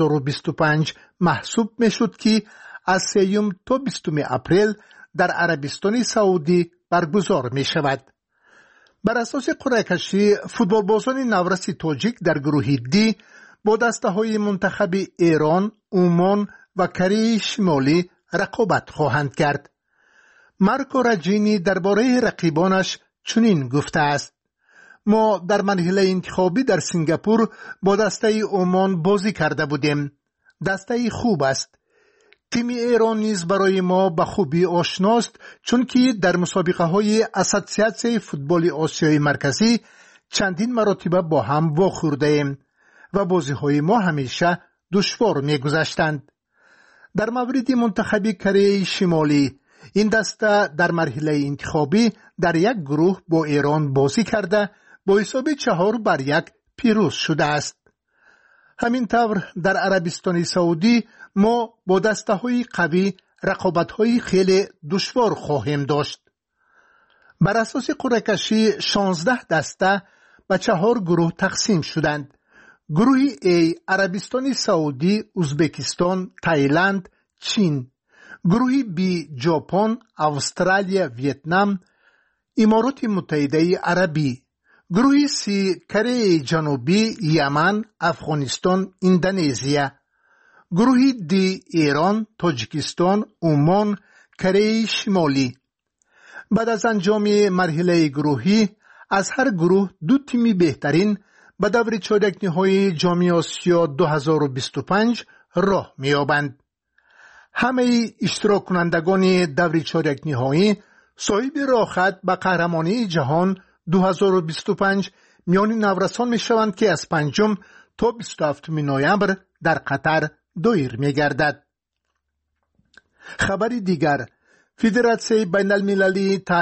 2025 محسوب می‌شد که از 3 تا 20 اپریل در عربستان سعودی برگزار می‌شود. بر اساس قرعه کشی فوتبال بازان نورسی تاجیک در گروه دی با دسته های منتخب ایران، عمان و کره شمالی رقابت خواهند کرد. مارکو راجینی درباره رقیبانش چنین گفته است: ما در مرحله انتخابی در سنگاپور با دسته عمان بازی کرده بودیم. دسته خوب است. تیم ایران نیز برای ما به خوبی آشناست، چون که در مسابقه های اساسیاسیون فوتبال آسیای مرکزی چندین مرتبه با هم واخورده ایم و بازی های ما همیشه دشوار می گذشتند. در مورد منتخب کره شمالی، این دسته در مرحله انتخابی در یک گروه با ایران بازی کرده با حساب 4-1 پیروز شده است. همینطور در عربستان سعودی ما با دسته های قوی رقابت های خیلی دشوار خواهیم داشت. بر اساس قرعه کشی 16 دسته به 4 گروه تقسیم شدند. گروه A عربستان سعودی، ازبکستان، تایلند، چین. گروه B ژاپن، استرالیا، ویتنام، امارات متحده عربی. گروه C کره جنوبی، یمن، افغانستان، اندونزیا. گروه D ایران، تاجیکستان، عمان، کره شمالی. بعد از انجام مرحله گروهی از هر گروه 2 تیم بهترین به دور چهارک نهایی جام آسیا 2025 راه می‌یابند. همه اشتراک کنندگان دور چارک نهایی صاحب راه خط به قهرمانی جهان 2025 میان نورسان می شوند که از 5 تا 27 نوامبر در قطر دایر می گردد. خبری دیگر، فدراسیون بین المللی